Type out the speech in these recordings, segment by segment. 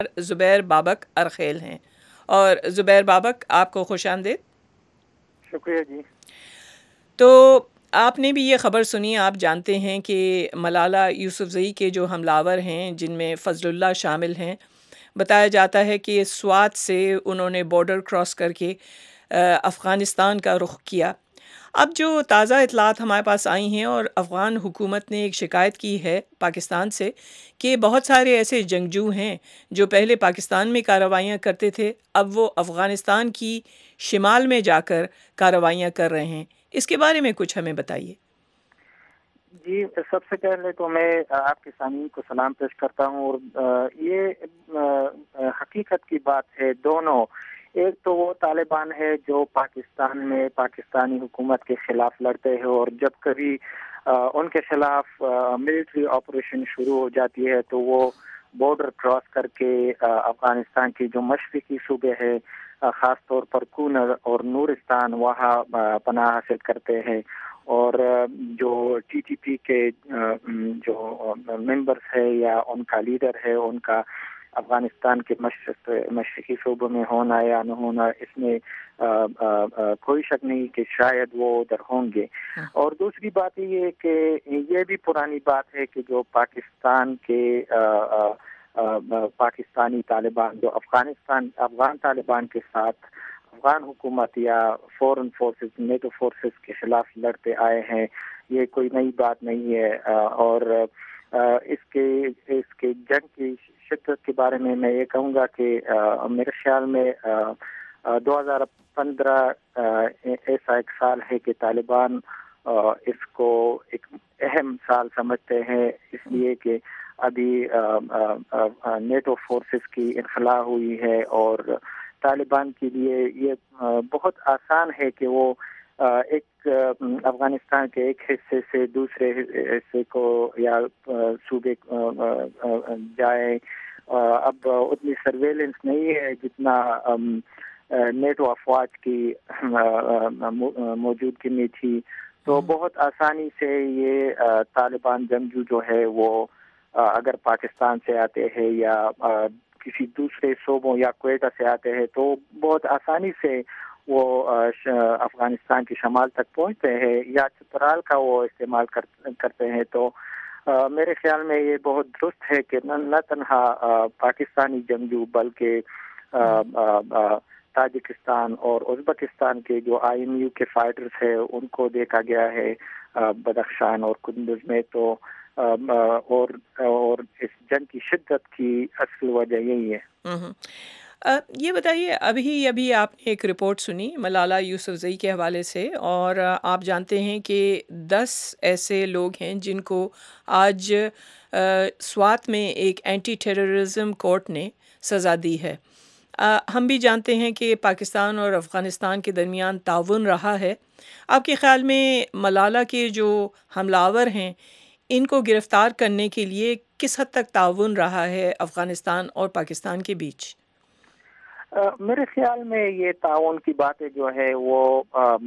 زبیر بابک ارخیل ہیں۔ اور زبیر بابک، آپ کو خوش آمدید۔ شکریہ جی۔ تو آپ نے بھی یہ خبر سنی، آپ جانتے ہیں کہ ملالہ یوسفزئی کے جو حملہ ہیں جن میں فضل اللہ شامل ہیں، بتایا جاتا ہے کہ سوات سے انہوں نے بارڈر کراس کر کے افغانستان کا رخ کیا۔ اب جو تازہ اطلاعات ہمارے پاس آئی ہیں، اور افغان حکومت نے ایک شکایت کی ہے پاکستان سے کہ بہت سارے ایسے جنگجو ہیں جو پہلے پاکستان میں کارروائیاں کرتے تھے، اب وہ افغانستان کی شمال میں جا کر کارروائیاں کر رہے ہیں۔ اس کے بارے میں کچھ ہمیں بتائیے۔ جی، سب سے پہلے تو میں آپ کے سامعین کو سلام پیش کرتا ہوں، اور یہ حقیقت کی بات ہے دونوں۔ ایک تو وہ طالبان ہے جو پاکستان میں پاکستانی حکومت کے خلاف لڑتے ہیں، اور جب کبھی ان کے خلاف ملٹری آپریشن شروع ہو جاتی ہے تو وہ بارڈر کراس کر کے افغانستان کی جو مشرقی صوبے ہے، خاص طور پر کونر اور نورستان، وہاں پناہ حاصل کرتے ہیں۔ اور جو ٹی ٹی پی کے جو ممبرز ہے یا ان کا لیڈر ہے، ان کا افغانستان کے مشرقی صوبوں میں ہونا یا نہ ہونا، اس میں کوئی شک نہیں کہ شاید وہ ادھر ہوں گے۔ اور دوسری بات یہ ہے کہ یہ بھی پرانی بات ہے کہ جو پاکستان کے پاکستانی طالبان جو افغان طالبان کے ساتھ افغان حکومت یا فورن فورسز، نیٹو فورسز کے خلاف لڑتے آئے ہیں، یہ کوئی نئی بات نہیں ہے۔ اور اس کے جنگ کی شدت کے بارے میں یہ کہوں گا کہ میرے خیال میں 2015 ایسا ایک سال ہے کہ طالبان اس کو ایک اہم سال سمجھتے ہیں، اس لیے کہ ابھی نیٹو فورسز کی انخلا ہوئی ہے، اور طالبان کے لیے یہ بہت آسان ہے کہ وہ ایک افغانستان کے ایک حصے سے دوسرے حصے کو یا صوبے جائے۔ اب اتنی سرویلنس نہیں ہے جتنا نیٹو افواج کی موجودگی میں تھی، تو بہت آسانی سے یہ طالبان جنگجو جو ہے وہ اگر پاکستان سے آتے ہیں یا کسی دوسرے صوبوں یا کوئٹہ سے آتے ہیں تو بہت آسانی سے وہ افغانستان کی شمال تک پہنچتے ہیں، یا چترال کا وہ استعمال کرتے ہیں۔ تو میرے خیال میں یہ بہت درست ہے کہ نہ تنہا پاکستانی جنگجو بلکہ تاجکستان اور ازبکستان کے جو آئی ایم یو کے فائٹرز ہیں ان کو دیکھا گیا ہے بدخشان اور کندوز میں۔ تو اور اس جنگ کی شدت کی اصل وجہ یہی ہے۔ یہ بتائیے، ابھی آپ نے ایک رپورٹ سنی ملالہ یوسفزئی کے حوالے سے، اور آپ جانتے ہیں کہ 10 ایسے لوگ ہیں جن کو آج سوات میں ایک اینٹی ٹیررزم کورٹ نے سزا دی ہے۔ ہم بھی جانتے ہیں کہ پاکستان اور افغانستان کے درمیان تعاون رہا ہے۔ آپ کے خیال میں ملالہ کے جو حملہ ہیں ان کو گرفتار کرنے کے لیے کس حد تک تعاون رہا ہے افغانستان اور پاکستان کے بیچ؟ میرے خیال میں یہ تعاون کی باتیں جو ہے وہ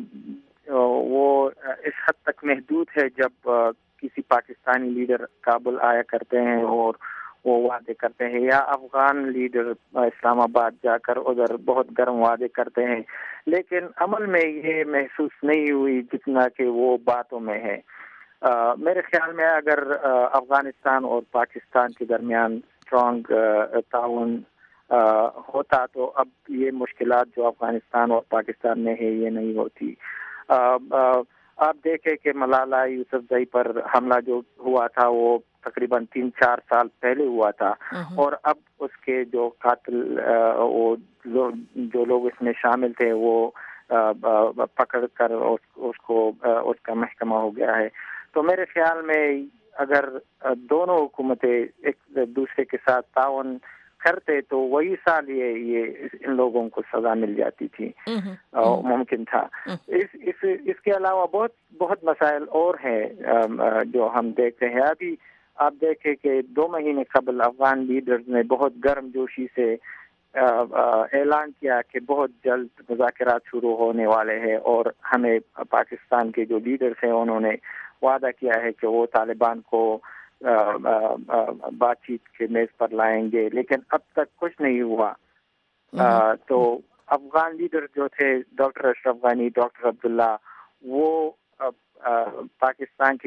اس حد تک محدود ہے جب کسی پاکستانی لیڈر کابل آیا کرتے ہیں اور وہ وعدے کرتے ہیں، یا افغان لیڈر اسلام آباد جا کر ادھر بہت گرم وعدے کرتے ہیں، لیکن عمل میں یہ محسوس نہیں ہوئی جتنا کہ وہ باتوں میں ہے۔ میرے خیال میں اگر افغانستان اور پاکستان کے درمیان اسٹرانگ تعاون ہوتا تو اب یہ مشکلات جو افغانستان اور پاکستان میں ہے یہ نہیں ہوتی۔ آپ دیکھیں کہ ملالہ یوسفزئی پر حملہ جو ہوا تھا وہ تقریباً 3-4 سال پہلے ہوا تھا، اور اب اس کے جو قاتل جو لوگ اس میں شامل تھے وہ پکڑ کر اس کا محکمہ ہو گیا ہے۔ تو میرے خیال میں اگر دونوں حکومتیں ایک دوسرے کے ساتھ تعاون کرتے تو وہی سال یہ ان لوگوں کو سزا مل جاتی تھی، ممکن تھا۔ اس کے علاوہ بہت مسائل اور ہیں جو ہم دیکھتے ہیں۔ ابھی آپ دیکھیں کہ 2 مہینے قبل افغان لیڈرز نے بہت گرم جوشی سے اعلان کیا کہ بہت جلد مذاکرات شروع ہونے والے ہیں، اور ہمیں پاکستان کے جو لیڈرز ہیں انہوں نے وعدہ کیا ہے کہ وہ طالبان کو بات چیت کے میز پر لائیں گے، لیکن اب تک کچھ نہیں ہوا. تو افغان لیڈر جو تھے ڈاکٹر اشرف غنی، ڈاکٹر عبداللہ، وہ پاکستان کی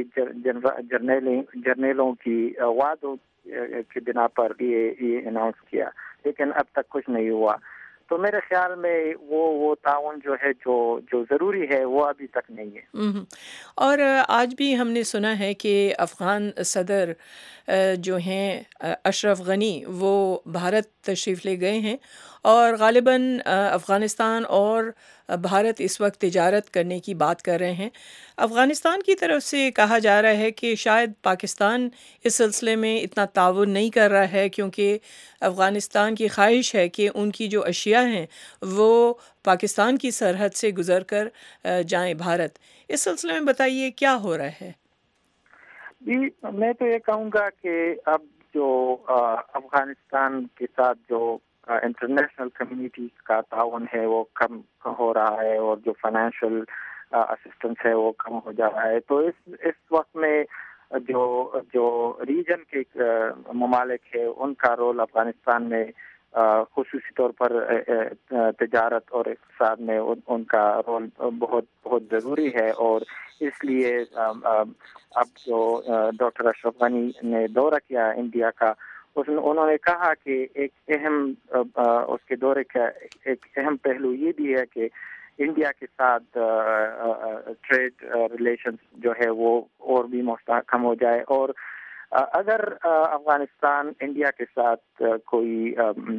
جرنیلوں کی وعدوں کی بنا پر یہ اناؤنس کیا، لیکن اب تک کچھ نہیں ہوا. تو میرے خیال میں وہ تعاون جو ہے جو ضروری ہے وہ ابھی تک نہیں ہے. اور آج بھی ہم نے سنا ہے کہ افغان صدر جو ہیں اشرف غنی وہ بھارت تشریف لے گئے ہیں، اور غالباً افغانستان اور بھارت اس وقت تجارت کرنے کی بات کر رہے ہیں. افغانستان کی طرف سے کہا جا رہا ہے کہ شاید پاکستان اس سلسلے میں اتنا تعاون نہیں کر رہا ہے، کیونکہ افغانستان کی خواہش ہے کہ ان کی جو اشیاء ہیں وہ پاکستان کی سرحد سے گزر کر جائیں بھارت. اس سلسلے میں بتائیے کیا ہو رہا ہے؟ جی، میں تو یہ کہوں گا کہ اب جو افغانستان کے ساتھ جو انٹرنیشنل کمیونٹی کا تعاون ہے وہ کم ہو رہا ہے، اور جو فائنینشیل اسسٹنس ہے وہ کم ہو جا رہا ہے. تو اس وقت میں جو ریجن کے ممالک ہے ان کا رول افغانستان میں خصوصی طور پر تجارت اور اقتصاد میں ان کا رول بہت بہت ضروری ہے. اور اس لیے اب جو ڈاکٹر اشرف غنی نے دورہ کیا انڈیا کا، انہوں نے کہا کہ ایک اہم اس کے دورے کا ایک اہم پہلو یہ بھی ہے کہ انڈیا کے ساتھ ٹریڈ ریلیشنز جو ہے وہ اور بھی مستحکم ہو جائے. اور اگر افغانستان انڈیا کے ساتھ کوئی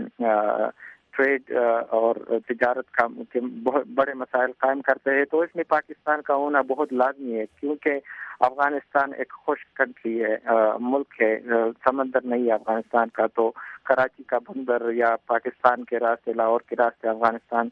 ٹریڈ اور تجارت کا بہت بڑے مسائل قائم کرتے ہیں تو اس میں پاکستان کا ہونا بہت لازمی ہے، کیونکہ افغانستان ایک خشک کنٹری ہے، ملک ہے، سمندر نہیں ہے افغانستان کا. تو کراچی کا بندر یا پاکستان کے راستے، لاہور کے راستے افغانستان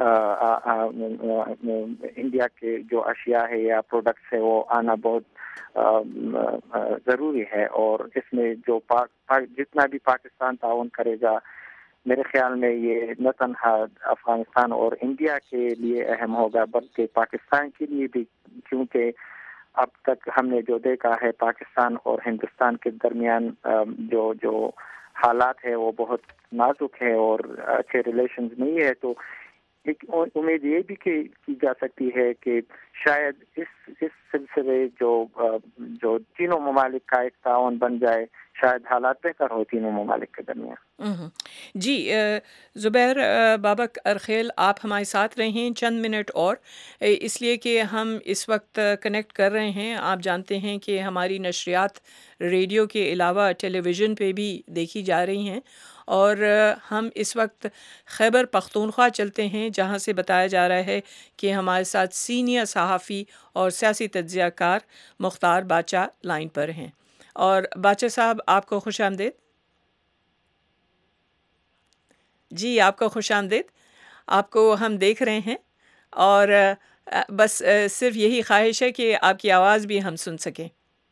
انڈیا کے جو اشیاء ہے یا پروڈکٹس ہے وہ آنا بہت ضروری ہے. اور اس میں جو جتنا بھی پاکستان تعاون کرے گا، میرے خیال میں یہ نہ تنہا افغانستان اور انڈیا کے لیے اہم ہوگا بلکہ پاکستان کے لیے بھی، کیونکہ اب تک ہم نے جو دیکھا ہے پاکستان اور ہندوستان کے درمیان جو حالات ہے وہ بہت نازک ہے اور اچھے ریلیشنز نہیں ہے. تو ایک امید یہ بھی کی جا سکتی ہے کہ شاید اس سلسلے جو تینوں ممالک کا ایک تعاون بن جائے، شاید حالات بہتر ہو تینوں ممالک کے درمیان. جی، زبیر بابک ارخیل، آپ ہمارے ساتھ رہے ہیں چند منٹ اور، اس لیے کہ ہم اس وقت کنیکٹ کر رہے ہیں. آپ جانتے ہیں کہ ہماری نشریات ریڈیو کے علاوہ ٹیلی ویژن پہ بھی دیکھی جا رہی ہیں، اور ہم اس وقت خیبر پختونخوا چلتے ہیں، جہاں سے بتایا جا رہا ہے کہ ہمارے ساتھ سینئر صحافی اور سیاسی تجزیہ کار مختار باچا لائن پر ہیں. اور باچا صاحب، آپ کو خوش آمدید. جی، آپ کو خوش آمدید. آپ کو ہم دیکھ رہے ہیں، اور بس صرف یہی خواہش ہے کہ آپ کی آواز بھی ہم سن سکیں.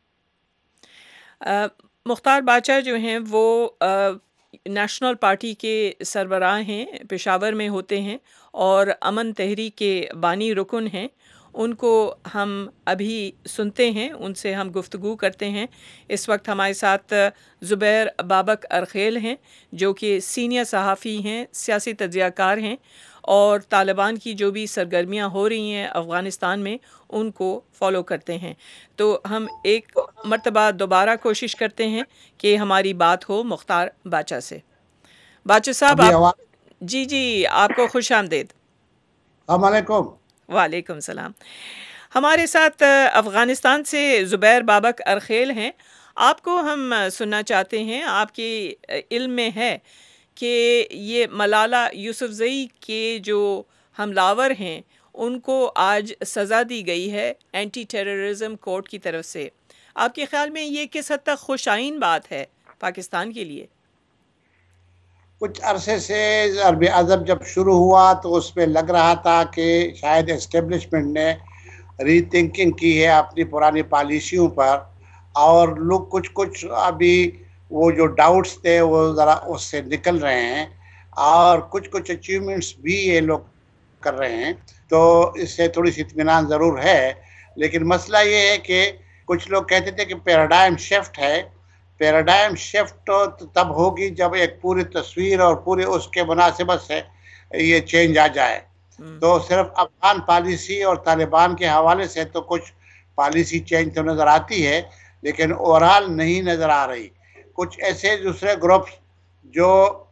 مختار باچا جو ہیں وہ نیشنل پارٹی کے سربراہ ہیں، پشاور میں ہوتے ہیں، اور امن تحریک کے بانی رکن ہیں. ان کو ہم ابھی سنتے ہیں، ان سے ہم گفتگو کرتے ہیں. اس وقت ہمارے ساتھ زبیر بابک ارخیل ہیں، جو کہ سینئر صحافی ہیں، سیاسی تجزیہ کار ہیں، اور طالبان کی جو بھی سرگرمیاں ہو رہی ہیں افغانستان میں ان کو فالو کرتے ہیں. تو ہم ایک مرتبہ دوبارہ کوشش کرتے ہیں کہ ہماری بات ہو مختار باچا سے. باچا صاحب، آپ جی آپ کو خوش آمدید. السلام علیکم. وعلیکم السلام. ہمارے ساتھ افغانستان سے زبیر بابک ارخیل ہیں. آپ کو ہم سننا چاہتے ہیں، آپ کے علم میں ہے کہ یہ ملالہ یوسفزئی کے جو حملاور ہیں ان کو آج سزا دی گئی ہے اینٹی ٹیررزم کورٹ کی طرف سے. آپ کے خیال میں یہ کس حد تک خوش آئین بات ہے پاکستان کے لیے؟ کچھ عرصے سے ضرب عضب جب شروع ہوا تو اس میں لگ رہا تھا کہ شاید اسٹیبلشمنٹ نے ری تھنکنگ کی ہے اپنی پرانی پالیسیوں پر، اور لوگ کچھ ابھی وہ جو ڈاؤٹس تھے وہ ذرا اس سے نکل رہے ہیں، اور کچھ اچیومنٹس بھی یہ لوگ کر رہے ہیں. تو اس سے تھوڑی سی اطمینان ضرور ہے. لیکن مسئلہ یہ ہے کہ کچھ لوگ کہتے تھے کہ پیراڈائم شفٹ ہے، پیراڈائم شفٹ تب ہوگی جب ایک پوری تصویر اور پورے اس کے مناسبت سے یہ چینج آ جائے. تو صرف افغان پالیسی اور طالبان کے حوالے سے تو کچھ پالیسی چینج تو نظر آتی ہے لیکن اوورال نہیں نظر آ رہی. کچھ ایسے دوسرے گروپس جو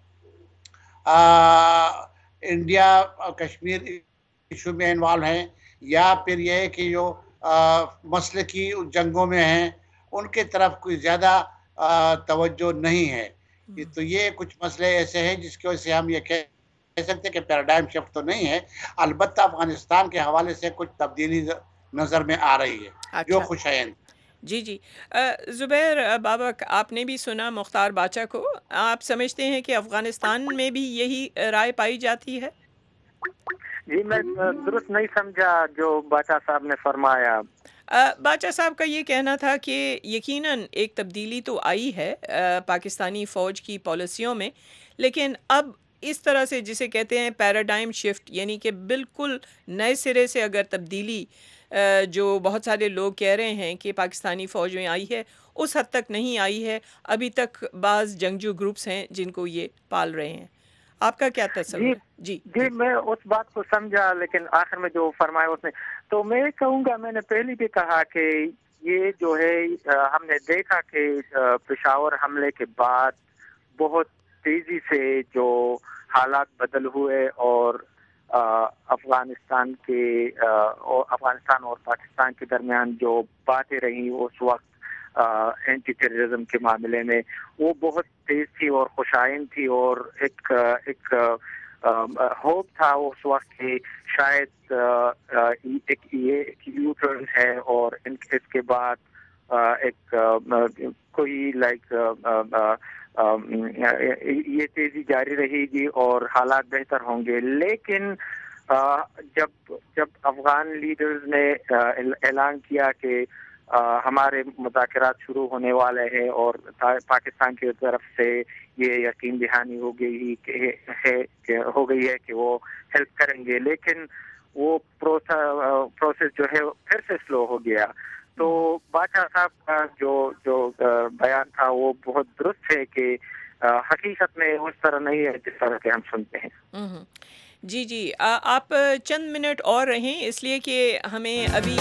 انڈیا کشمیر ایشو میں انوالو ہیں یا پھر یہ ہے کہ جو مسلکی جنگوں میں ہیں ان کی طرف کوئی زیادہ توجہ نہیں ہے. تو یہ کچھ مسئلے ایسے ہیں جس کی وجہ سے ہم یہ کہہ سکتے کہ پیراڈائم شفٹ تو نہیں ہے. البتہ افغانستان کے حوالے سے کچھ تبدیلی نظر میں آ رہی ہے جو خوش ہیں. جی جی زبیر بابا آپ نے بھی سنا مختار باچا کو. آپ سمجھتے ہیں کہ افغانستان میں بھی یہی رائے پائی جاتی ہے؟ جی میں درست نہیں سمجھا جو باچا صاحب نے فرمایا. باچا صاحب کا یہ کہنا تھا کہ یقیناً ایک تبدیلی تو آئی ہے پاکستانی فوج کی پالیسیوں میں، لیکن اب اس طرح سے جسے کہتے ہیں پیراڈائم شفٹ، یعنی کہ بالکل نئے سرے سے اگر تبدیلی جو بہت سارے لوگ کہہ رہے ہیں کہ پاکستانی فوج میں آئی ہے، اس حد تک نہیں آئی ہے. ابھی تک بعض جنگجو گروپس ہیں جن کو یہ پال رہے ہیں. آپ کا کیا تصور ہے؟ جی میں اس بات کو سمجھا، لیکن آخر میں جو فرمایا اس نے تو میں کہوں گا، میں نے پہلے بھی کہا کہ یہ جو ہے ہم نے دیکھا کہ پشاور حملے کے بعد بہت تیزی سے جو حالات بدل ہوئے اور افغانستان اور پاکستان کے درمیان جو باتیں رہی اس وقت اینٹی ٹیررزم کے معاملے میں، وہ بہت تیز تھی اور خوشائن تھی، اور ایک ہوپ تھا اس وقت کہ شاید ایک یو ٹرن ہے اور اس کے بعد ایک کوئی یہ تیزی جاری رہے گی اور حالات بہتر ہوں گے. لیکن جب افغان لیڈرز نے اعلان کیا کہ ہمارے مذاکرات شروع ہونے والے ہیں اور پاکستان کی طرف سے یہ یقین دہانی ہو گئی ہے کہ وہ ہیلپ کریں گے، لیکن وہ پروسیس جو ہے پھر سے سلو ہو گیا. تو باچا صاحب کا جو بیان تھا وہ بہت درست ہے کہ حقیقت میں اس طرح نہیں ہے جس طرح کہ ہم سنتے ہیں. جی آپ چند منٹ اور رہیں، اس لیے کہ ہمیں ابھی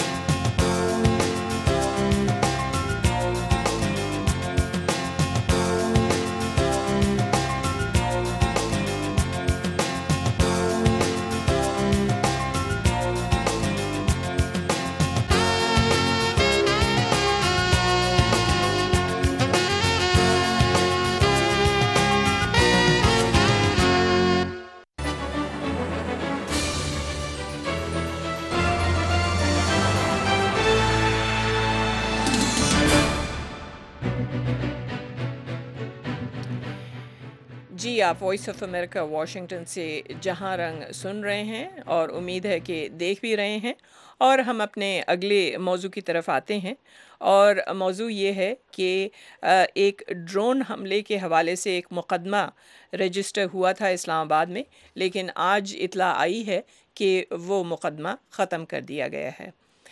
آپ وائس آف امریکہ واشنگٹن سے جہاں رنگ سن رہے ہیں اور امید ہے کہ دیکھ بھی رہے ہیں. اور ہم اپنے اگلے موضوع کی طرف آتے ہیں، اور موضوع یہ ہے کہ ایک ڈرون حملے کے حوالے سے ایک مقدمہ رجسٹر ہوا تھا اسلام آباد میں، لیکن آج اطلاع آئی ہے کہ وہ مقدمہ ختم کر دیا گیا ہے.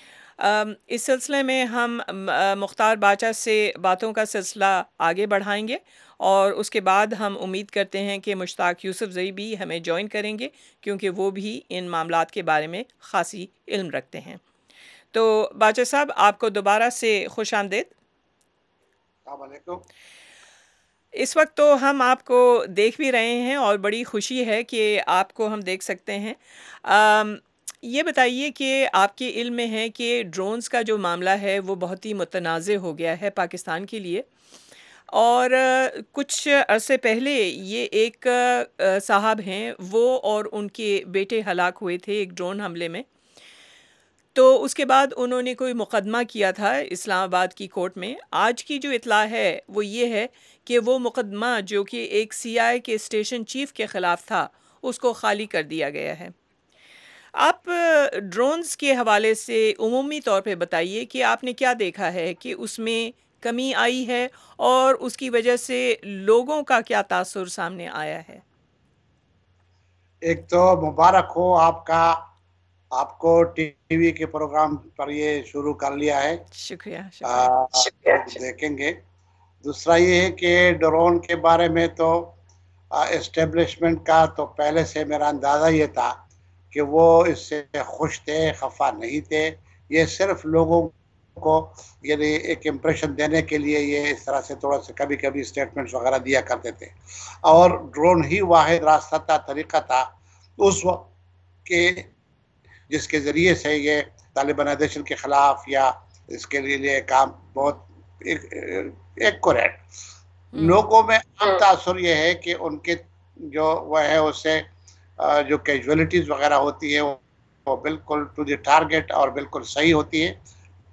اس سلسلے میں ہم مختار باچا سے باتوں کا سلسلہ آگے بڑھائیں گے، اور اس کے بعد ہم امید کرتے ہیں کہ مشتاق یوسف زئی بھی ہمیں جوائن کریں گے، کیونکہ وہ بھی ان معاملات کے بارے میں خاصی علم رکھتے ہیں. تو باچا صاحب آپ کو دوبارہ سے خوش آمدید. السلام علیکم. اس وقت تو ہم آپ کو دیکھ بھی رہے ہیں اور بڑی خوشی ہے کہ آپ کو ہم دیکھ سکتے ہیں. یہ بتائیے کہ آپ کے علم میں ہے کہ ڈرونز کا جو معاملہ ہے وہ بہت ہی متنازع ہو گیا ہے پاکستان کے لیے، اور کچھ عرصے پہلے یہ ایک صاحب ہیں وہ اور ان کے بیٹے ہلاک ہوئے تھے ایک ڈرون حملے میں. تو اس کے بعد انہوں نے کوئی مقدمہ کیا تھا اسلام آباد کی کورٹ میں. آج کی جو اطلاع ہے وہ یہ ہے کہ وہ مقدمہ جو کہ ایک CI کے اسٹیشن چیف کے خلاف تھا اس کو خالی کر دیا گیا ہے. آپ ڈرونز کے حوالے سے عمومی طور پہ بتائیے کہ آپ نے کیا دیکھا ہے کہ اس میں کمی آئی ہے اور اس کی وجہ سے لوگوں کا کیا تاثر سامنے آیا ہے. ایک تو مبارک ہو آپ کو ٹی وی کے پروگرام پر یہ شروع کر لیا ہے. شکریہ. دیکھیں گے دوسرا یہ ہے کہ ڈرون کے بارے میں تو اسٹیبلشمنٹ کا تو پہلے سے میرا اندازہ یہ تھا کہ وہ اس سے خوش تھے، خفا نہیں تھے. یہ صرف لوگوں کو یعنی ایک امپریشن دینے کے لیے یہ اس طرح سے تھوڑا سا کبھی کبھی اسٹیٹمنٹس وغیرہ دیا کرتے تھے. اور ڈرون ہی واحد راستہ تھا، طریقہ تھا اس وقت کے جس کے ذریعے سے یہ طالبانائزیشن کے خلاف یا اس کے لیے کام بہت ایکوریٹ. لوگوں میں عام تاثر یہ ہے کہ ان کے جو وہ ہے اس سے جو کیجولیٹیز وغیرہ ہوتی ہے وہ بالکل ٹو دی ٹارگیٹ اور بالکل صحیح ہوتی ہے.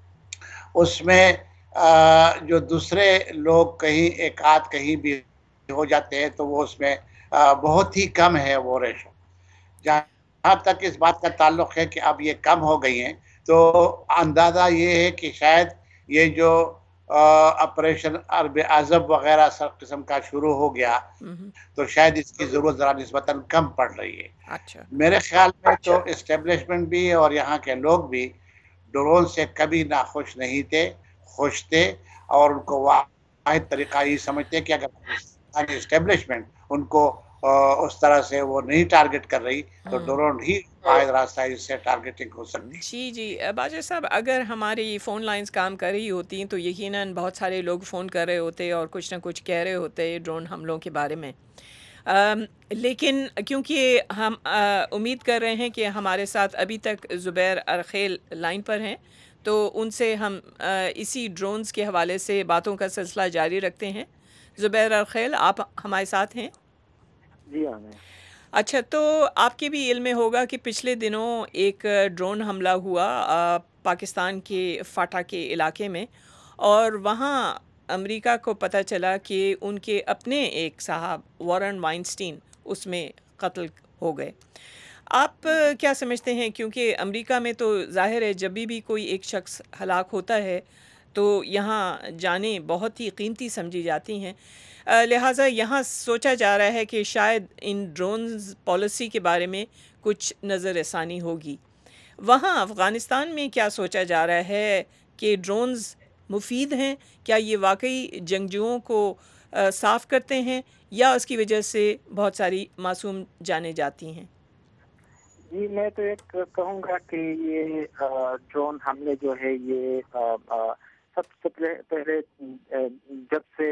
اس میں جو دوسرے لوگ کہیں ایک آدھ کہیں بھی ہو جاتے ہیں تو وہ اس میں بہت ہی کم ہے وہ ریشو. جہاں تک اس بات کا تعلق ہے کہ اب یہ کم ہو گئی ہیں تو اندازہ یہ ہے کہ شاید یہ جو آپریشن ارب اعظم وغیرہ سب قسم کا شروع ہو گیا تو شاید اس کی ضرورت ذرا نسبتاً کم پڑ رہی ہے. اچھا میرے خیال میں تو اسٹیبلشمنٹ بھی اور یہاں کے لوگ بھی ڈرون سے کبھی ناخوش نہیں تھے، خوش تھے. اور ان کو واحد طریقہ یہ سمجھتے کہ اگر اسٹیبلشمنٹ ان کو اس طرح سے وہ نہیں ٹارگٹ کر رہی تو ڈرون ہی واحد راستہ اس سے ٹارگیٹنگ ہو سکتی. جی باجر صاحب، اگر ہماری فون لائنز کام کر رہی ہوتی تو یقیناً بہت سارے لوگ فون کر رہے ہوتے اور کچھ نہ کچھ کہہ رہے ہوتے ڈرون حملوں کے بارے میں. لیکن کیونکہ ہم امید کر رہے ہیں کہ ہمارے ساتھ ابھی تک زبیر ارخیل لائن پر ہیں تو ان سے ہم اسی ڈرونز کے حوالے سے باتوں کا سلسلہ جاری رکھتے ہیں. زبیر ارخیل، آپ ہمارے ساتھ ہیں؟ جی ہاں. اچھا، تو آپ کے بھی علم میں ہوگا کہ پچھلے دنوں ایک ڈرون حملہ ہوا پاکستان کے فاٹا کے علاقے میں، اور وہاں امریکہ کو پتہ چلا کہ ان کے اپنے ایک صاحب وارن وائنسٹین اس میں قتل ہو گئے. آپ کیا سمجھتے ہیں؟ کیونکہ امریکہ میں تو ظاہر ہے جب بھی کوئی ایک شخص ہلاک ہوتا ہے تو یہاں جانیں بہت ہی قیمتی سمجھی جاتی ہیں، لہٰذا یہاں سوچا جا رہا ہے کہ شاید ان ڈرونز پالیسی کے بارے میں کچھ نظر ثانی ہوگی. وہاں افغانستان میں کیا سوچا جا رہا ہے کہ ڈرونز مفید ہیں؟ کیا یہ واقعی جنگجوؤں کو صاف کرتے ہیں یا اس کی وجہ سے بہت ساری معصوم جانیں جاتی ہیں؟ جی، میں تو ایک کہوں گا کہ یہ ڈرون حملے جو ہے یہ سب سے پہلے جب سے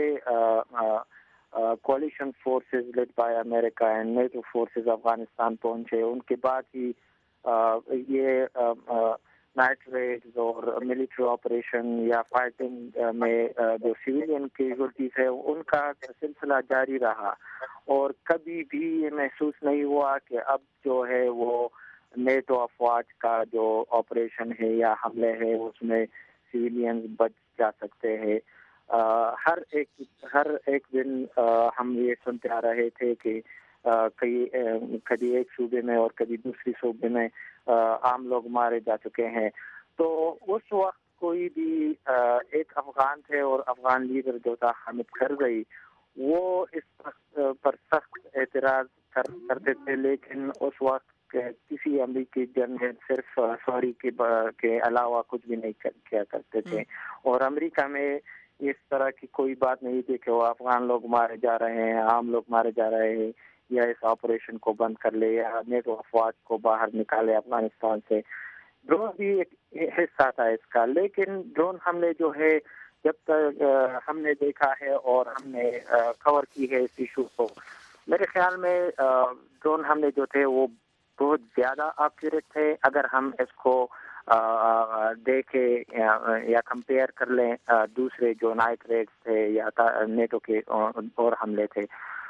coalition forces led by America and NATO forces Afghanistan پہنچے ان کے بعد ہی یہ نائٹ ریڈز اور ملٹری آپریشن یا فائٹنگ میں جو سویلین کیجولٹیز ہے ان کا سلسلہ جاری رہا. اور کبھی بھی یہ محسوس نہیں ہوا کہ اب جو ہے وہ نیٹو افواج کا جو آپریشن ہے یا حملے ہے اس میں سویلینز بچ جا سکتے ہیں. ہر ایک دن ہم یہ سنتے آ رہے تھے کہ کبھی ایک صوبے میں اور کبھی دوسری صوبے میں عام لوگ مارے جا چکے ہیں. تو اس وقت کوئی بھی ایک افغان تھے اور افغان لیڈر جو تھا حامد کرزئی، وہ اس پر سخت اعتراض کرتے تھے، لیکن اس وقت کسی امریکی جنرل صرف سوری کے علاوہ کچھ بھی نہیں کیا کرتے تھے. اور امریکہ میں اس طرح کی کوئی بات نہیں تھی کہ وہ افغان لوگ مارے جا رہے ہیں، عام لوگ مارے جا رہے ہیں، یا اس آپریشن کو بند کر لے یا نیٹو افواج کو باہر نکالے افغانستان سے. ڈرون بھی ایک حصہ تھا اس کا. لیکن ڈرون حملے جو ہے جب تک ہم نے دیکھا ہے اور ہم نے کور کی ہے اس ایشو کو، میرے خیال میں ڈرون حملے جو تھے وہ بہت زیادہ ایکوریٹ تھے. اگر ہم اس کو دیکھیں یا کمپیئر کر لیں دوسرے جو نائٹ ریڈز تھے یا نیٹو کے اور حملے تھے.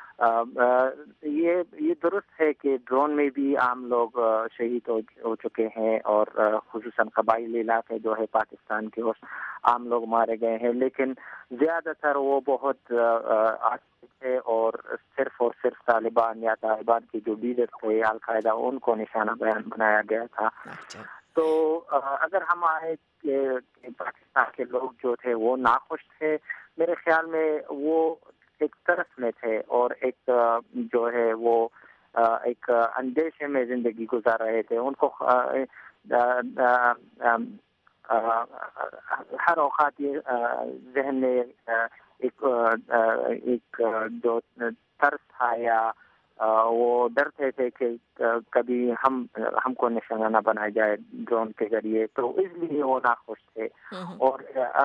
یہ درست ہے کہ ڈرون میں بھی عام لوگ شہید ہو چکے ہیں اور خصوصاً قبائلی علاقے جو ہے پاکستان کے اس عام لوگ مارے گئے ہیں، لیکن زیادہ تر وہ بہت تھے اور صرف طالبان کے جو لیڈر تھے القاعدہ ان کو نشانہ بنایا گیا تھا. تو اگر ہم آئے کہ پاکستان کے لوگ جو تھے وہ ناخوش تھے، میرے خیال میں وہ ایک طرف میں تھے اور ایک جو ہے وہ ایک اندیشے میں زندگی گزار رہے تھے. ان کو ہر اوقات یہ ذہن میں ایک جو ترس تھا یا وہ ڈرتے تھے کہ کبھی ہم کو نشانہ نہ بنایا جائے ڈرون کے ذریعے، تو اس لیے وہ ناخوش تھے. اور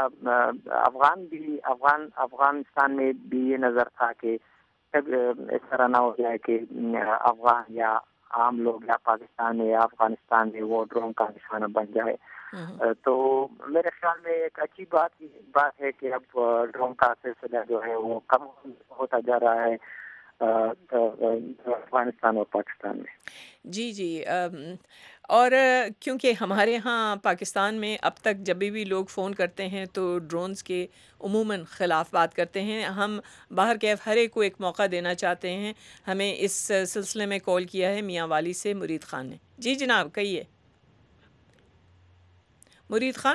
افغانستان میں بھی یہ نظر تھا کہ اس طرح نہ ہو جائے کہ افغان یا عام لوگ یا پاکستان میں یا افغانستان میں وہ ڈرون کا نشانہ بن جائے. تو میرے خیال میں ایک اچھی بات ہے کہ اب ڈرون کا سلسلہ جو ہے وہ کم ہوتا جا رہا ہے افغانستان اور پاکستان میں. جی جی. اور کیونکہ ہمارے ہاں پاکستان میں اب تک جب بھی لوگ فون کرتے ہیں تو ڈرونز کے عموماً خلاف بات کرتے ہیں. ہم باہر کیف ہر ایک کو ایک موقع دینا چاہتے ہیں. ہمیں اس سلسلے میں کال کیا ہے میاں والی سے مرید خان نے. جی جناب کہیے. مرید خان،